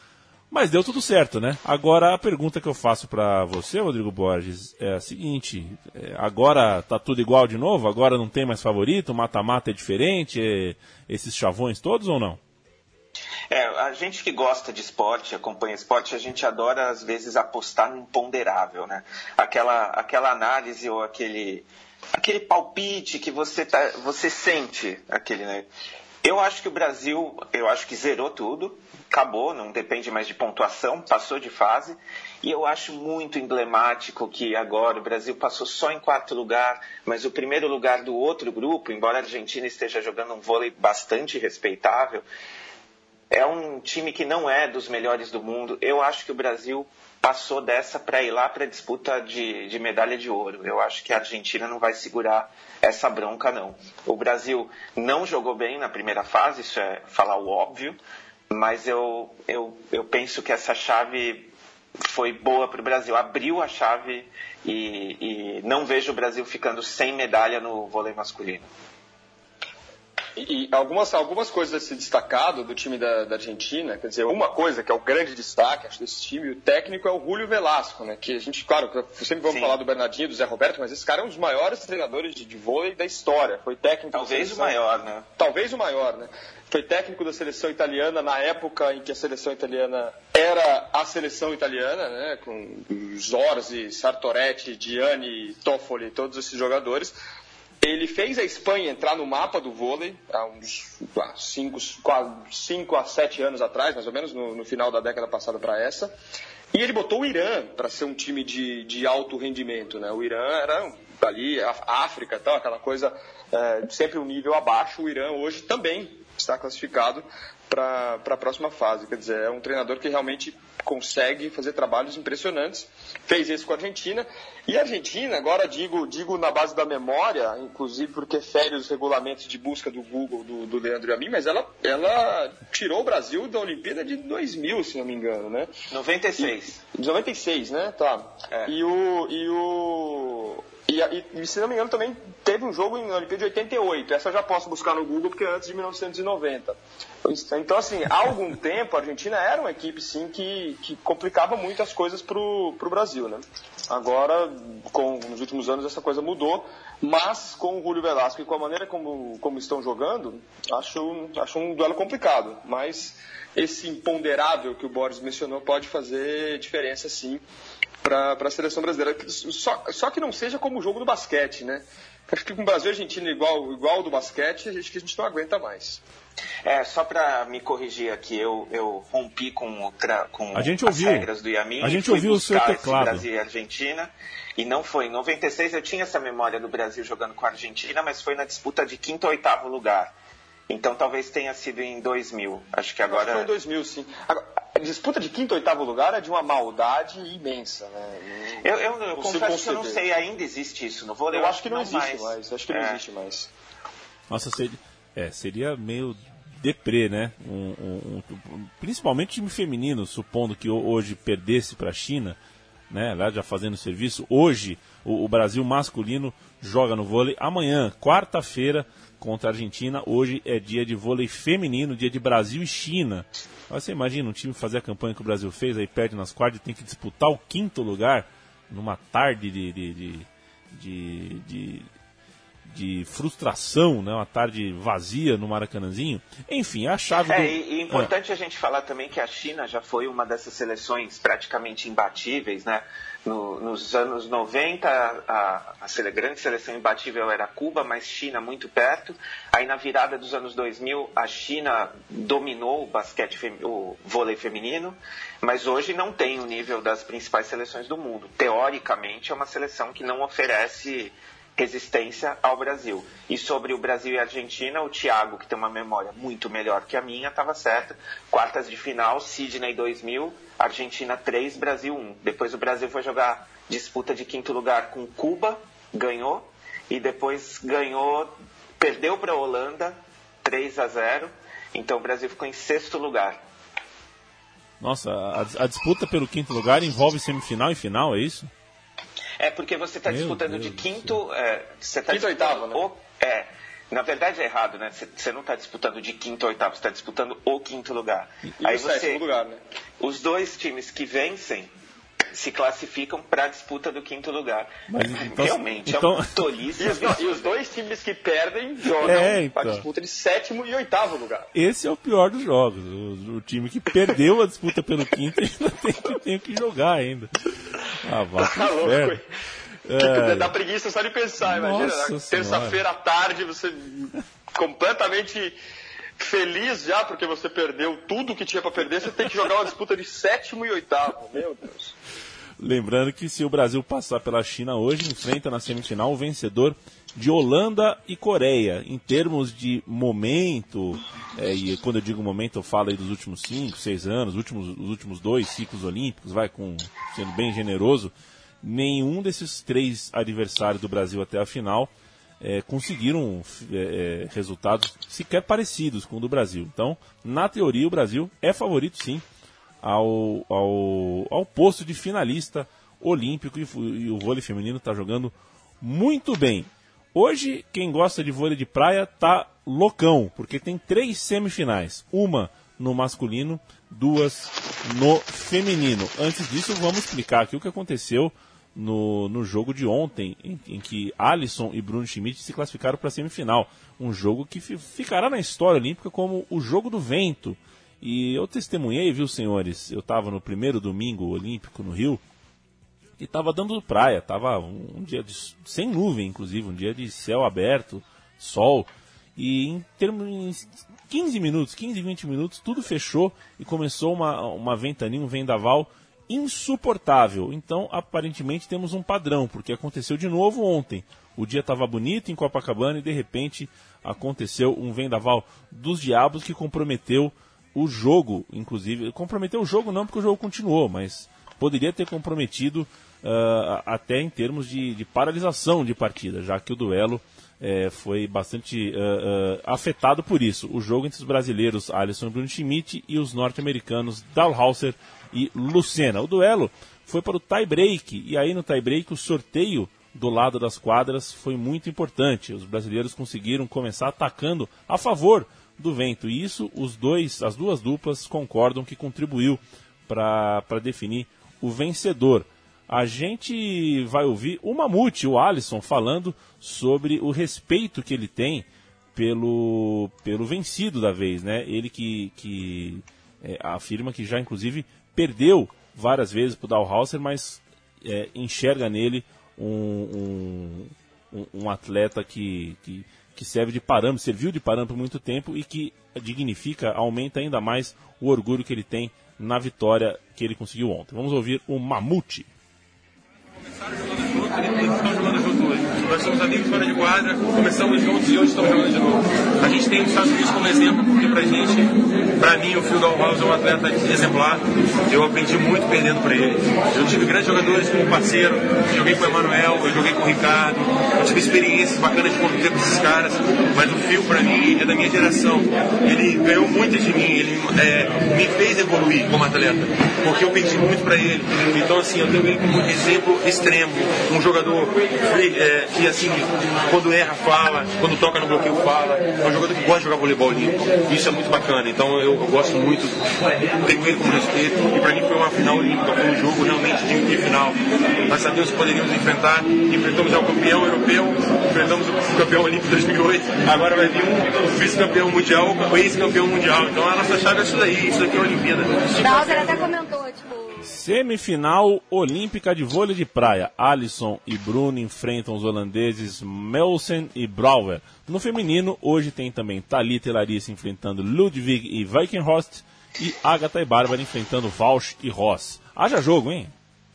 Mas deu tudo certo, né? Agora a pergunta que eu faço para você, Rodrigo Borges, é a seguinte: é, agora tá tudo igual de novo? Agora não tem mais favorito? Mata-mata é diferente? É, esses chavões todos ou não? É, a gente que gosta de esporte, acompanha esporte, a gente adora às vezes apostar num ponderável, né? Aquela, aquela análise ou aquele, aquele palpite que você, tá, você sente, aquele, né? Eu acho que o Brasil, eu acho que zerou tudo, acabou, não depende mais de pontuação, passou de fase. E eu acho muito emblemático que agora o Brasil passou só em quarto lugar, mas o primeiro lugar do outro grupo, embora a Argentina esteja jogando um vôlei bastante respeitável, é um time que não é dos melhores do mundo. Eu acho que o Brasil passou dessa para ir lá para a disputa de, de medalha de ouro. Eu acho que a Argentina não vai segurar essa bronca, não. O Brasil não jogou bem na primeira fase, isso é falar o óbvio, mas eu, eu, eu penso que essa chave foi boa para o Brasil. Abriu a chave e, e não vejo o Brasil ficando sem medalha no vôlei masculino. E algumas, algumas coisas a ser destacado do time da, da Argentina, quer dizer, uma coisa que é o grande destaque, acho, desse time, o técnico é o Julio Velasco, né? Que a gente, claro, sempre vamos Sim. falar do Bernardinho, do Zé Roberto, mas esse cara é um dos maiores treinadores de, de vôlei da história. Foi técnico Talvez da seleção, o maior, né? Talvez o maior, né? Foi técnico da seleção italiana na época em que a seleção italiana era a seleção italiana, né? Com Zorzi, Sartoretti, Gianni, Toffoli, todos esses jogadores. Ele fez a Espanha entrar no mapa do vôlei há uns cinco a sete anos atrás, mais ou menos, no, no final da década passada para essa. E ele botou o Irã para ser um time de, de alto rendimento, né? O Irã era ali, a África, tal, aquela coisa é, sempre um nível abaixo. O Irã hoje também está classificado para a próxima fase. Quer dizer, é um treinador que realmente consegue fazer trabalhos impressionantes. Fez isso com a Argentina. E a Argentina, agora digo, digo na base da memória, inclusive porque fere os regulamentos de busca do Google, do, do Leandro e a mim, mas ela, ela tirou o Brasil da Olimpíada de dois mil, se não me engano, né? noventa e seis. E, noventa e seis, né? Tá. É. E o... E o... E, e, se não me engano, também teve um jogo na Olimpíada de oitenta e oito. Essa eu já posso buscar no Google, porque é antes de mil novecentos e noventa. Então, assim, há algum tempo a Argentina era uma equipe, sim, que, que complicava muito as coisas para o Brasil, né? Agora, com, nos últimos anos, essa coisa mudou, mas com o Julio Velasco e com a maneira como, como estão jogando, acho, acho um duelo complicado. Mas esse imponderável que o Borges mencionou pode fazer diferença, sim, para a seleção brasileira. Só, só que não seja como o jogo do basquete, né? Acho que com o Brasil e Argentina igual, igual do basquete, acho que a gente não aguenta mais. É, só para me corrigir aqui, eu, eu rompi com, o tra... com a gente as ouviu. regras do Yamin. A gente ouviu o seu teclado. Brasil e Argentina, e não foi. Em noventa e seis eu tinha essa memória do Brasil jogando com a Argentina, mas foi na disputa de quinto ou oitavo lugar. Então talvez tenha sido em dois mil. Acho que agora... Acho que foi em dois mil, sim. Agora, a disputa de quinto e oitavo lugar é de uma maldade imensa, né? Eu, eu, eu confesso conceber. que eu não sei, ainda existe isso no vôlei? Eu, eu acho que não, não existe mais. mais. Acho que não é. existe mais. Nossa, seria, é, seria meio deprê, né? Um, um, um, principalmente time feminino, supondo que hoje perdesse para a China, né? Lá já fazendo serviço. Hoje, o, o Brasil masculino joga no vôlei. Amanhã, quarta-feira, contra a Argentina. Hoje é dia de vôlei feminino, dia de Brasil e China. Você imagina um time fazer a campanha que o Brasil fez, aí perde nas quartas e tem que disputar o quinto lugar numa tarde de, de, de, de, de, de frustração, né? Uma tarde vazia no Maracanãzinho. Enfim, a chave é, do... E, e importante é. a gente falar também que a China já foi uma dessas seleções praticamente imbatíveis, né? No, nos anos noventa, a, a, a grande seleção imbatível era Cuba, mas China muito perto. Aí na virada dos anos dois mil, a China dominou o basquete, o vôlei feminino, mas hoje não tem o nível das principais seleções do mundo. Teoricamente, é uma seleção que não oferece resistência ao Brasil. E sobre o Brasil e a Argentina, o Thiago, que tem uma memória muito melhor que a minha, estava certo. Quartas de final, Sydney dois mil, Argentina três, Brasil um. Depois o Brasil foi jogar disputa de quinto lugar com Cuba, ganhou, e depois ganhou, perdeu para a Holanda, três a zero, então o Brasil ficou em sexto lugar. Nossa, a, a disputa pelo quinto lugar envolve semifinal e final, é isso? É porque você está disputando Deus de quinto... É, você tá quinto disputando oitavo, né? O, é, Na verdade é errado, né? Você não está disputando de quinto ou oitavo, você está disputando o quinto lugar. E Aí o você, sétimo lugar, né? Os dois times que vencem se classificam para a disputa do quinto lugar. Mas, então, realmente, então... é uma tolice. E os, e os dois times que perdem jogam é, então. para a disputa de sétimo e oitavo lugar. Esse é o pior dos jogos. O, o time que perdeu a disputa pelo quinto ainda tem que, tem que jogar ainda. Ah, vai pro Tá louco, inferno. hein? É. Dá preguiça só de pensar, imagina. Terça-feira à tarde, você completamente feliz já, porque você perdeu tudo que tinha para perder, você tem que jogar uma disputa de sétimo e oitavo. Meu Deus. Lembrando que se o Brasil passar pela China hoje, enfrenta na semifinal o vencedor de Holanda e Coreia. Em termos de momento, é, e quando eu digo momento eu falo aí dos últimos cinco, seis anos, últimos, os últimos dois ciclos olímpicos, vai com, sendo bem generoso, nenhum desses três adversários do Brasil até a final é, conseguiram é, resultados sequer parecidos com o do Brasil. Então, na teoria, o Brasil é favorito sim ao, ao, ao posto de finalista olímpico, e, e o vôlei feminino está jogando muito bem. Hoje, quem gosta de vôlei de praia tá loucão, porque tem três semifinais, uma no masculino, duas no feminino. Antes disso, vamos explicar aqui o que aconteceu no, no jogo de ontem, em, em que Alisson e Bruno Schmidt se classificaram para a semifinal. Um jogo que fi, ficará na história olímpica como o jogo do vento. E eu testemunhei, viu, senhores? Eu estava no primeiro domingo olímpico no Rio e estava dando praia. Estava um, um dia de, sem nuvem, inclusive, um dia de céu aberto, sol. E em termos de quinze minutos, quinze, vinte minutos, tudo fechou e começou uma, uma ventania, um vendaval insuportável. Então, aparentemente, temos um padrão, porque aconteceu de novo ontem. O dia estava bonito em Copacabana e, de repente, aconteceu um vendaval dos diabos que comprometeu o jogo, inclusive. Comprometeu o jogo não, porque o jogo continuou, mas poderia ter comprometido uh, até em termos de, de paralisação de partida, já que o duelo uh, foi bastante uh, uh, afetado por isso. O jogo entre os brasileiros Alisson e Bruno Schmidt e os norte-americanos Dalhausser e Lucena. O duelo foi para o tie-break, e aí no tie-break o sorteio do lado das quadras foi muito importante. Os brasileiros conseguiram começar atacando a favor do vento, e isso os dois, as duas duplas concordam que contribuiu para definir o vencedor. A gente vai ouvir o Mamute, o Alisson, falando sobre o respeito que ele tem pelo, pelo vencido da vez, né? Ele que, que é, afirma que já inclusive perdeu várias vezes para o Dalhausser, mas é, enxerga nele um, um, um atleta que, que, que serve de parâmetro, serviu de parâmetro por muito tempo e que dignifica, aumenta ainda mais o orgulho que ele tem na vitória que ele conseguiu ontem. Vamos ouvir o Mamute. Nós somos amigos fora de quadra, começamos juntos e hoje estamos jogando de novo. A gente tem os Estados Unidos como exemplo, porque pra gente, pra mim, o Phil Dalhausser é um atleta exemplar. Eu aprendi muito perdendo pra ele. Eu tive grandes jogadores como parceiro, joguei com o Emanuel, eu joguei com o Ricardo, eu tive experiências bacanas de conviver com esses caras, mas o Phil, pra mim, é da minha geração. Ele ganhou muito de mim, ele é, me fez evoluir como atleta, porque eu perdi muito pra ele. Então, assim, eu tenho ele como exemplo extremo, um jogador é, que, assim, quando erra, fala, quando toca no bloqueio, fala. É um jogador que gosta de jogar voleibol olímpico. Isso é muito bacana. Então, eu, eu gosto muito, tenho ele como respeito. E pra mim foi uma final olímpica, foi um jogo realmente de, de final. Nós sabíamos que poderíamos enfrentar. Enfrentamos já o campeão europeu, enfrentamos o campeão olímpico de dois mil e oito. Agora vai vir um, um vice-campeão mundial, o ex-campeão mundial. Então, a nossa chave é isso daí. Isso daqui é a Olimpíada. O Dalhausser até comentou, tipo... Semifinal olímpica de vôlei de praia. Alisson e Bruno enfrentam os holandeses Melsen e Brouwer. No feminino, hoje tem também Thalita e Larissa enfrentando Ludwig e Weikenhorst e Agatha e Bárbara enfrentando Walsh e Ross. Haja jogo, hein?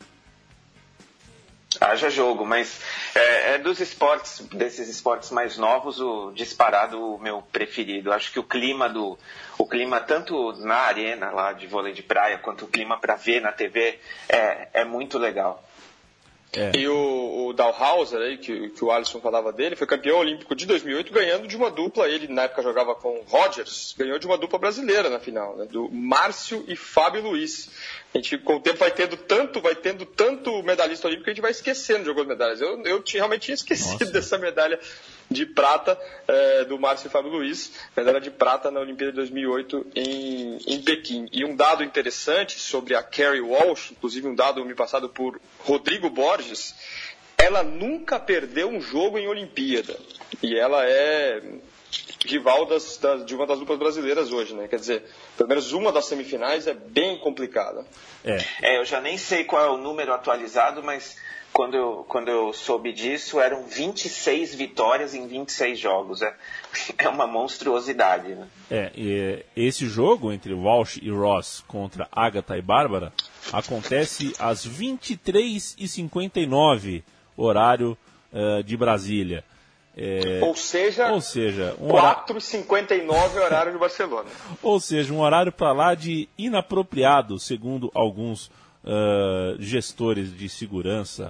Haja jogo, mas é, é dos esportes, desses esportes mais novos, o disparado o meu preferido. Acho que o clima do, o clima tanto na arena lá de vôlei de praia quanto o clima para ver na T V é, é muito legal. É. E o, o Dalhausser, aí, que, que o Alisson falava dele, foi campeão olímpico de dois mil e oito, ganhando de uma dupla, ele na época jogava com Rogers, ganhou de uma dupla brasileira na final, né, do Márcio e Fábio Luiz. A gente, com o tempo, vai tendo tanto, vai tendo tanto medalhista olímpico que a gente vai esquecendo de algumas medalhas. Eu, eu tinha, realmente tinha esquecido Nossa. dessa medalha de prata é, do Márcio e Fábio Luiz, medalha de prata na Olimpíada de dois mil e oito em, em Pequim. E um dado interessante sobre a Kerry Walsh, inclusive um dado me passado por Rodrigo Borges, ela nunca perdeu um jogo em Olimpíada. E ela é rival das, das, de uma das duplas brasileiras hoje, né? Quer dizer, pelo menos uma das semifinais é bem complicada. É. é, eu já nem sei qual é o número atualizado, mas quando eu, quando eu soube disso, eram vinte e seis vitórias em vinte e seis jogos. É, é uma monstruosidade, né? É, e esse jogo entre Walsh e Ross contra Agatha e Bárbara acontece às vinte e três e cinquenta e nove, horário uh, de Brasília. É, ou seja, ou seja um quatro e cinquenta e nove horário de Barcelona. Ou seja, um horário para lá de inapropriado, segundo alguns uh, gestores de segurança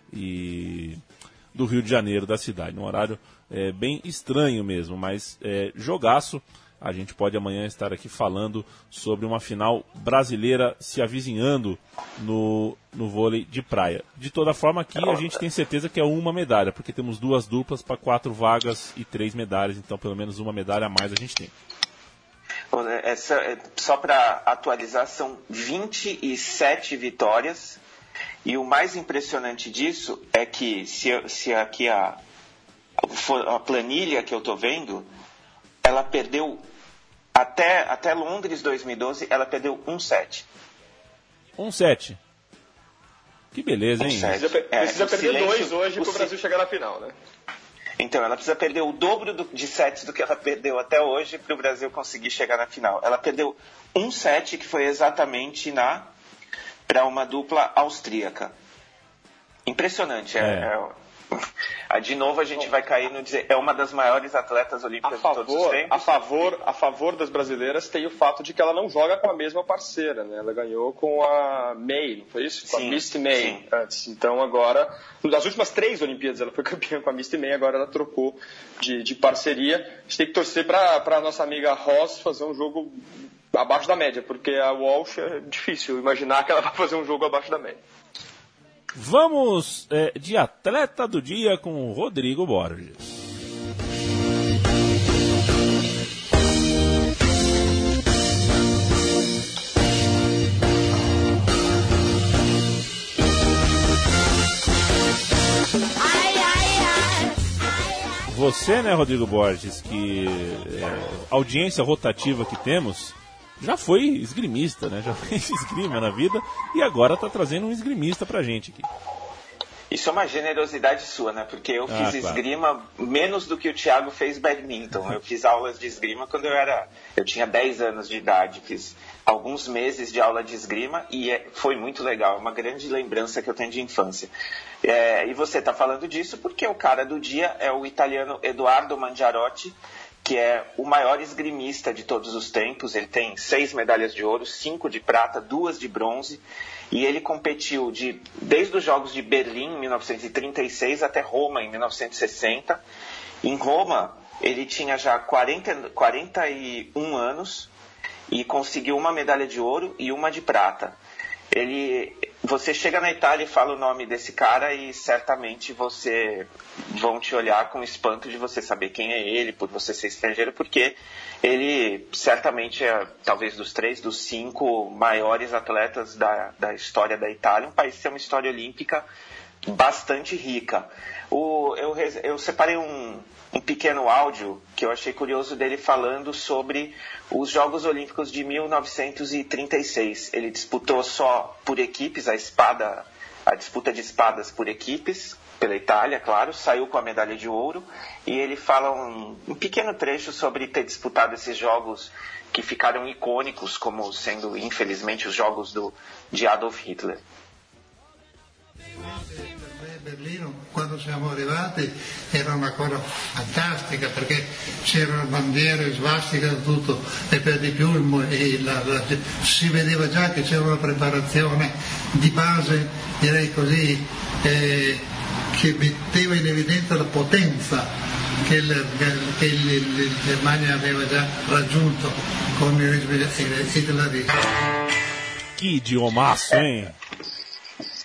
e do Rio de Janeiro, da cidade. Um horário é, bem estranho mesmo, mas é, jogaço. A gente pode amanhã estar aqui falando sobre uma final brasileira se avizinhando no, no vôlei de praia. De toda forma, aqui a gente tem certeza que é uma medalha, porque temos duas duplas para quatro vagas e três medalhas, então pelo menos uma medalha a mais a gente tem. Essa, só para atualizar, são vinte e sete vitórias, e o mais impressionante disso é que, se, se aqui a, a planilha que eu estou vendo, ela perdeu... Até, até Londres dois mil e doze, ela perdeu um set. Um set. Que beleza, hein? Um precisa é, precisa perder silêncio, dois hoje para o si... Brasil chegar na final, né? Então, ela precisa perder o dobro do, de sets do que ela perdeu até hoje para o Brasil conseguir chegar na final. Ela perdeu um set, que foi exatamente na para uma dupla austríaca. Impressionante. É. É, é, de novo a gente vai cair no dizer, é uma das maiores atletas olímpicas favor, de todos os tempos. A favor, a favor das brasileiras tem o fato de que ela não joga com a mesma parceira, né? Ela ganhou com a May, não foi isso? Com sim, a Misty May sim. antes. Então agora, nas últimas três Olimpíadas ela foi campeã com a Misty May, agora ela trocou de, de parceria. A gente tem que torcer para a nossa amiga Ross fazer um jogo abaixo da média, porque a Walsh é difícil imaginar que ela vai fazer um jogo abaixo da média. Vamos é, de atleta do dia com o Rodrigo Borges. Você, né, Rodrigo Borges, que é, audiência rotativa que temos, já foi esgrimista, né? Já fez esgrima na vida e agora está trazendo um esgrimista pra gente aqui. Isso é uma generosidade sua, né? Porque eu ah, fiz claro. esgrima menos do que o Thiago fez badminton. Eu fiz aulas de esgrima quando eu era... Eu tinha dez anos de idade. Fiz alguns meses de aula de esgrima e é, foi muito legal. É uma grande lembrança que eu tenho de infância. É, e você está falando disso porque o cara do dia é o italiano Edoardo Mangiarotti, que é o maior esgrimista de todos os tempos. Ele tem seis medalhas de ouro, cinco de prata, duas de bronze. E ele competiu de, desde os Jogos de Berlim, em mil novecentos e trinta e seis, até Roma, em mil novecentos e sessenta. Em Roma, ele tinha já quarenta, quarenta e um anos e conseguiu uma medalha de ouro e uma de prata. Ele, você chega na Itália e fala o nome desse cara e certamente você vão te olhar com espanto de você saber quem é ele, por você ser estrangeiro, porque ele certamente é, talvez dos três, dos cinco maiores atletas da, da história da Itália, um país que tem uma história olímpica bastante rica. O, eu, eu separei um, um pequeno áudio que eu achei curioso dele falando sobre os Jogos Olímpicos de mil novecentos e trinta e seis. Ele disputou só por equipes, a espada, a disputa de espadas por equipes, pela Itália, claro, saiu com a medalha de ouro, e ele fala um, um pequeno trecho sobre ter disputado esses jogos que ficaram icônicos, como sendo, infelizmente, os jogos do, de Adolf Hitler. Berlino, quando siamo arrivati, era una cosa fantastica perché c'erano bandiere, svastica, tutto, e per di più il, la, la, si vedeva già che c'era una preparazione di base, direi così, eh, che metteva in evidenza la potenza che, il, che il, il Germania aveva già raggiunto con i hitleristi. Que idiomaço, hein? É,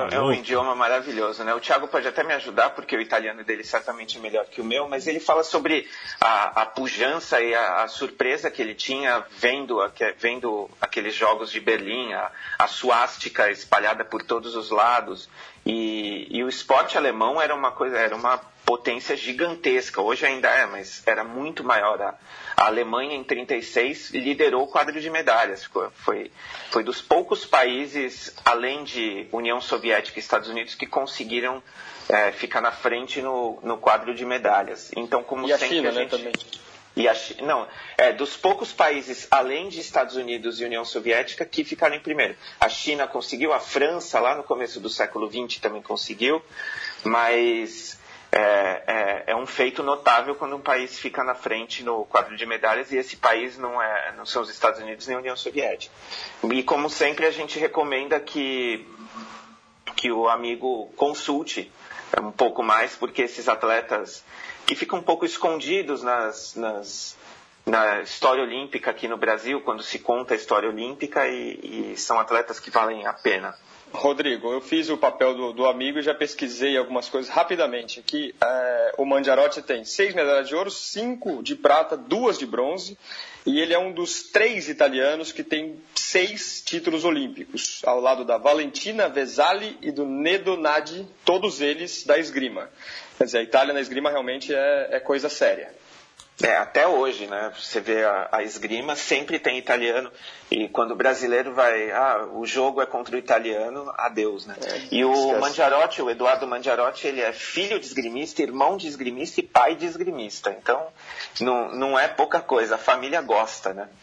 É, é um idioma maravilhoso, né? O Thiago pode até me ajudar, porque o italiano dele certamente é melhor que o meu, mas ele fala sobre a, a pujança e a, a surpresa que ele tinha vendo, vendo aqueles jogos de Berlim, a, a suástica espalhada por todos os lados. E, e o esporte alemão era uma coisa, era uma potência gigantesca. Hoje ainda é, mas era muito maior. A, a Alemanha, em trinta e seis, liderou o quadro de medalhas. Foi, foi dos poucos países, além de União Soviética e Estados Unidos, que conseguiram é, ficar na frente no, no quadro de medalhas. Então, como e a sempre China, a gente... né, também. E a, não, é, dos poucos países, além de Estados Unidos e União Soviética, que ficaram em primeiro. A China conseguiu, a França, lá no começo do século vinte, também conseguiu, mas é, é, é um feito notável quando um país fica na frente no quadro de medalhas, e esse país não, é, não são os Estados Unidos nem a União Soviética. E, como sempre, a gente recomenda que, que o amigo consulte um pouco mais, porque esses atletas que ficam um pouco escondidos nas, nas, na história olímpica aqui no Brasil, quando se conta a história olímpica, e, e são atletas que valem a pena. Rodrigo, eu fiz o papel do, do amigo e já pesquisei algumas coisas rapidamente. Aqui, é, o Mangiarotti tem seis medalhas de ouro, cinco de prata, duas de bronze, e ele é um dos três italianos que tem seis títulos olímpicos, ao lado da Valentina Vesali e do Nedo Nadi, todos eles da esgrima. Quer dizer, a Itália na esgrima realmente é, é coisa séria. É, até hoje, né? Você vê a, a esgrima, sempre tem italiano, e quando o brasileiro vai, ah, o jogo é contra o italiano, adeus, né? É, e o esquece. Mangiarotti, o Eduardo Mangiarotti, ele é filho de esgrimista, irmão de esgrimista e pai de esgrimista. Então, não, não é pouca coisa, a família gosta, né?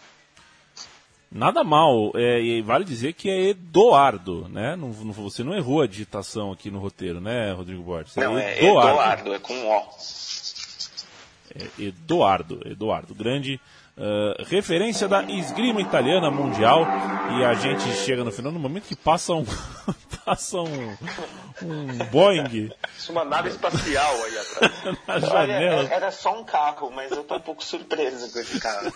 Nada mal, é, e vale dizer que é Eduardo, né? Não, não, você não errou a digitação aqui no roteiro, né, Rodrigo Borges? É não, é Eduardo. Eduardo, é com O. É Eduardo, Eduardo, grande uh, referência da esgrima italiana mundial, e a gente chega no final, no momento que passa um, passa um, um Boeing. Uma nave espacial aí atrás. Na janela. Olha, era só um carro, mas eu tô um pouco surpreso com esse carro.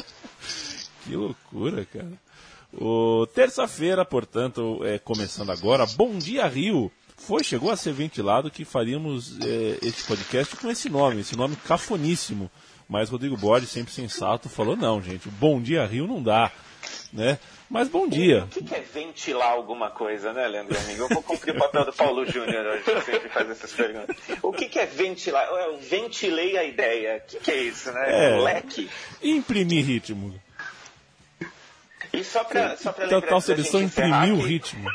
Que loucura, cara. O, terça-feira, portanto, é, começando agora, Bom Dia Rio. Foi, chegou a ser ventilado que faríamos é, este podcast com esse nome, esse nome cafoníssimo. Mas Rodrigo Borges, sempre sensato, falou, não, gente, Bom Dia Rio não dá, né? Mas bom dia. O que, que é ventilar alguma coisa, né, Leandro amigo? Eu vou cumprir o papel do Paulo Júnior hoje, que sempre faz essas perguntas. O que, que é ventilar? Eu ventilei a ideia. O que, que é isso, né? É, leque? Imprimir ritmo. E só para só então, lembrar, a seleção imprimiu o ritmo.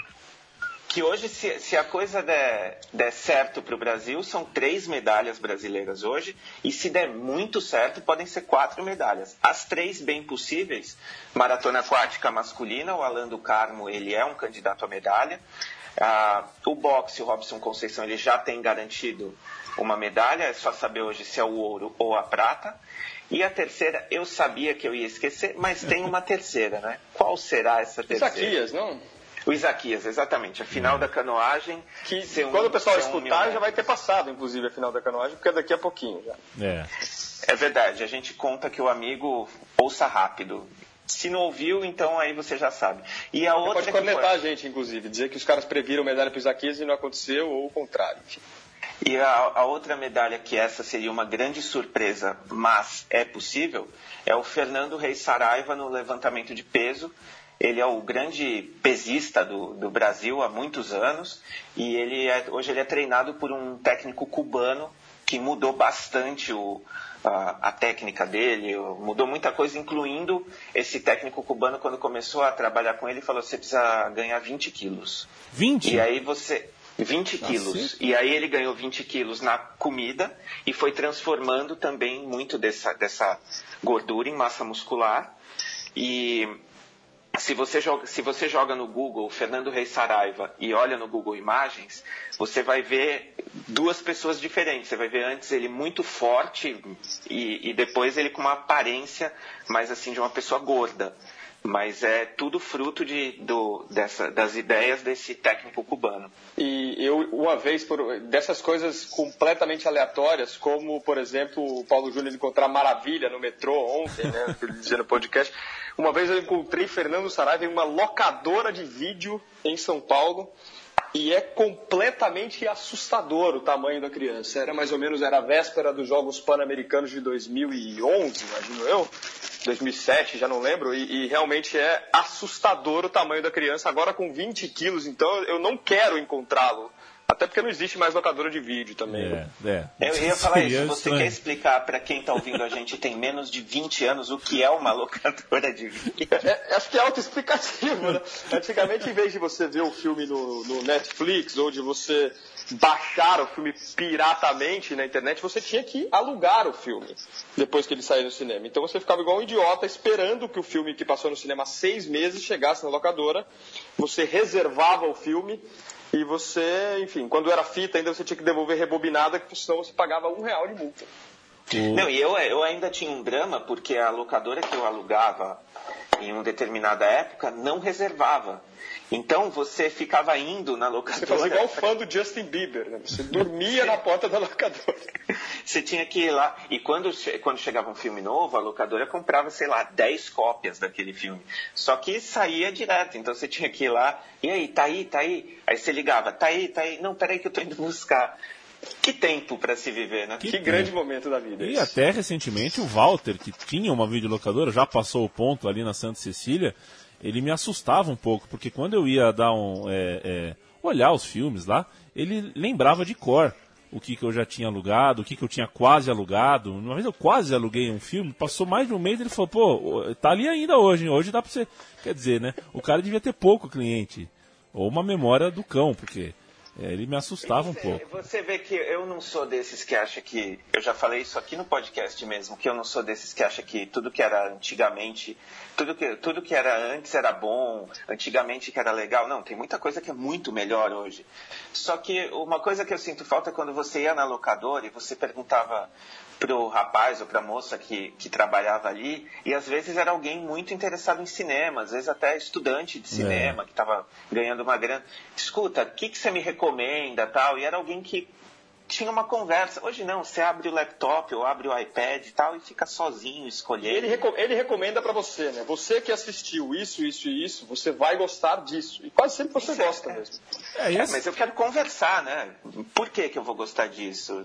Que hoje, se, se a coisa der, der certo para o Brasil, são três medalhas brasileiras hoje, e se der muito certo, podem ser quatro medalhas. As três bem possíveis: maratona aquática masculina, o Alan do Carmo, ele é um candidato à medalha. Ah, o boxe, o Robson Conceição, ele já tem garantido uma medalha, é só saber hoje se é o ouro ou a prata. E a terceira, eu sabia que eu ia esquecer, mas tem uma terceira, né? Qual será essa terceira? Isaquias, não? O Isaquias, exatamente. A final da canoagem. Que um, quando o pessoal escutar, um já vai ter passado, inclusive, a final da canoagem, porque é daqui a pouquinho já. É. É verdade. A gente conta que o amigo ouça rápido. Se não ouviu, então aí você já sabe. E a outra pode cornetar foi... a gente, inclusive. Dizer que os caras previram medalha para o Isaquias e não aconteceu, ou o contrário. Enfim. E a, a outra medalha, que essa seria uma grande surpresa, mas é possível, é o Fernando Reis Saraiva no levantamento de peso. Ele é o grande pesista do, do Brasil há muitos anos, e ele é, hoje ele é treinado por um técnico cubano que mudou bastante o, a, a técnica dele, mudou muita coisa, incluindo esse técnico cubano, quando começou a trabalhar com ele, falou: você precisa ganhar vinte quilos. vinte? E aí você... vinte quilos. E aí ele ganhou vinte quilos na comida e foi transformando também muito dessa, dessa gordura em massa muscular. E... Se você, joga, se você joga no Google Fernando Reis Saraiva e olha no Google Imagens, você vai ver duas pessoas diferentes. Você vai ver antes ele muito forte e, e depois ele com uma aparência mais assim de uma pessoa gorda. Mas é tudo fruto de, do, dessa, das ideias desse técnico cubano. E eu, uma vez, por, dessas coisas completamente aleatórias, como, por exemplo, o Paulo Júnior encontrar Maravilha no metrô ontem, né, que ele dizia no podcast. Uma vez eu encontrei Fernando Saraiva em uma locadora de vídeo em São Paulo. e é completamente assustador o tamanho da criança. Era mais ou menos, era a véspera dos Jogos Pan-Americanos de dois mil e onze, imagino eu, dois mil e sete, já não lembro, e, e realmente é assustador o tamanho da criança, agora com vinte quilos, então eu não quero encontrá-lo. Até porque não existe mais locadora de vídeo também. É, é. Eu ia falar isso. Você estranho. quer explicar para quem está ouvindo a gente tem menos de vinte anos o que é uma locadora de vídeo? É, acho que é autoexplicativo, né? Antigamente, em vez de você ver o filme no, no Netflix ou de você baixar o filme piratamente na internet, você tinha que alugar o filme depois que ele saía no cinema. Então você ficava igual um idiota esperando que o filme que passou no cinema há seis meses chegasse na locadora. Você reservava o filme. E você, enfim, quando era fita ainda você tinha que devolver rebobinada, porque senão você pagava um real de multa. Não, e eu, eu ainda tinha um drama, porque a locadora que eu alugava em uma determinada época não reservava. Então você ficava indo na locadora... Você fazia igual fã do Justin Bieber, né? Você dormia na porta da locadora. Você tinha que ir lá. E quando, quando chegava um filme novo, a locadora comprava, sei lá, dez cópias daquele filme. Só que saía direto, então você tinha que ir lá. E aí, tá aí, tá aí? Aí você ligava, tá aí, tá aí. Não, peraí que eu tô indo buscar. Que tempo para se viver, né? Que, que grande momento da vida. E isso. até recentemente o Walter, que tinha uma videolocadora, já passou o ponto ali na Santa Cecília, ele me assustava um pouco, porque quando eu ia dar um é, é, olhar os filmes lá, ele lembrava de cor o que, que eu já tinha alugado, o que, que eu tinha quase alugado. Uma vez eu quase aluguei um filme, passou mais de um mês, ele falou, pô, tá ali ainda hoje, hoje dá pra você... Quer dizer, né, o cara devia ter pouco cliente, ou uma memória do cão, porque... É, ele me assustava você, um pouco. Você vê que eu não sou desses que acha que... Eu já falei isso aqui no podcast mesmo, que eu não sou desses que acha que tudo que era antigamente... Tudo que, tudo que era antes era bom, antigamente que era legal. Não, tem muita coisa que é muito melhor hoje. Só que uma coisa que eu sinto falta é quando você ia na locadora e você perguntava pro rapaz ou pra moça que, que trabalhava ali, e às vezes era alguém muito interessado em cinema, às vezes até estudante de cinema, é. que estava ganhando uma grana. Escuta, o que, que você me recomenda, tal? E era alguém que tinha uma conversa. Hoje não, você abre o laptop ou abre o iPad e tal e fica sozinho escolhendo. Ele, reco- ele recomenda pra você, né? Você que assistiu isso, isso e isso, você vai gostar disso. E quase sempre você isso gosta é, mesmo. É, é, mas eu quero conversar, né? Por que que eu vou gostar disso?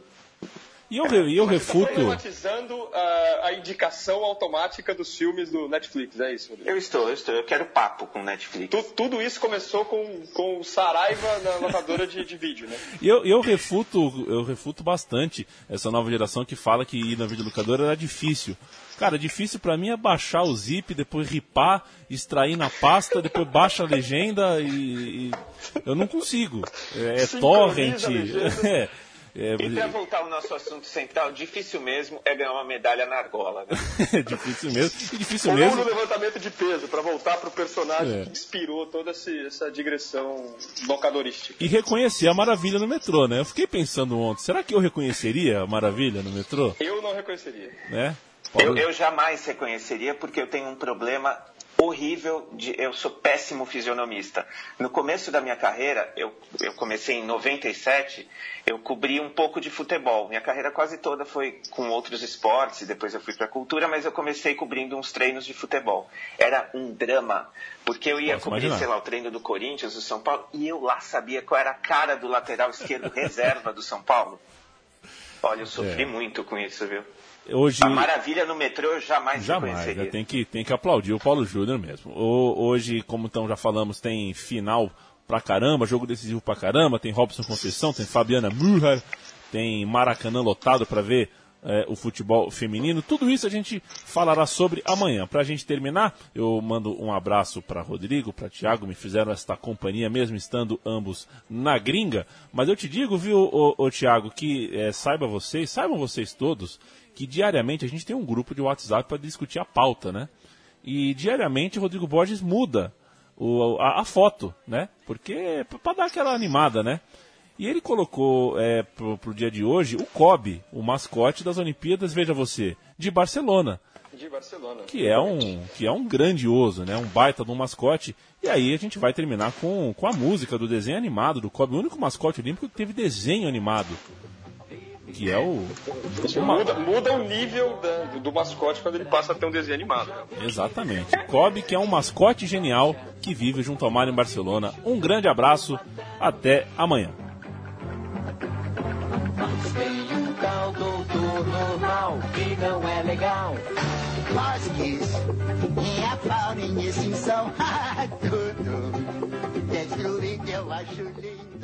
E eu, e eu refuto... Você está problematizando uh, a indicação automática dos filmes do Netflix, é isso? Rodrigo? Eu estou, eu estou. Eu quero papo com o Netflix. Tu, tudo isso começou com, com o Saraiva na locadora de, de vídeo, né? E eu, eu, refuto, eu refuto bastante essa nova geração que fala que ir na videolocadora era difícil. Cara, difícil pra mim é baixar o zip, depois ripar, extrair na pasta, depois baixa a legenda e... e eu não consigo. É, é torrent... É, É, e para voltar ao nosso assunto central, difícil mesmo é ganhar uma medalha na argola. Né? Difícil mesmo. E difícil Ou mesmo. no levantamento de peso, para voltar para o personagem é. que inspirou toda essa digressão locadorística. E reconhecer a Maravilha no metrô, né? Eu fiquei pensando ontem, será que eu reconheceria a Maravilha no metrô? Eu não reconheceria. Né? Eu, eu jamais reconheceria, porque eu tenho um problema horrível, de, eu sou péssimo fisionomista. No começo da minha carreira, eu, eu comecei em noventa e sete, eu cobri um pouco de futebol. Minha carreira quase toda foi com outros esportes, e depois eu fui para a cultura, mas eu comecei cobrindo uns treinos de futebol. Era um drama, porque eu ia Posso cobrir, imaginar. sei lá, o treino do Corinthians, do São Paulo, e eu lá sabia qual era a cara do lateral esquerdo reserva do São Paulo. Olha, eu sofri é. muito com isso, viu? Hoje... A Maravilha no metrô eu jamais Jamais, reconheceria. tem que, tem que aplaudir o Paulo Júnior mesmo. O, hoje, como então já falamos, tem final pra caramba, jogo decisivo pra caramba, tem Robson Conceição, tem Fabiana Müller, tem Maracanã lotado pra ver é, o futebol feminino. Tudo isso a gente falará sobre amanhã. Pra gente terminar, eu mando um abraço pra Rodrigo, pra Thiago, me fizeram esta companhia mesmo estando ambos na gringa. Mas eu te digo, viu, ô, ô, Thiago, que é, saiba vocês, saibam vocês todos, que diariamente a gente tem um grupo de WhatsApp para discutir a pauta, né? E diariamente o Rodrigo Borges muda o, a, a foto, né? Porque para dar aquela animada, né? E ele colocou é, pro, pro dia de hoje o Kobe, o mascote das Olimpíadas, veja você, de Barcelona. De Barcelona. Que é um, que é um grandioso, né? Um baita de um mascote. E aí a gente vai terminar com, com a música do desenho animado do Kobe, o único mascote olímpico que teve desenho animado. que é o... Isso muda, muda o nível da, do, do mascote quando ele passa a ter um desenho animado. Exatamente. Kobe, que é um mascote genial que vive junto ao mar em Barcelona. Um grande abraço, até amanhã. Tem um tal doutor normal que não é legal. Mosques é a fauna em extinção. Tudo destruir que eu acho lindo.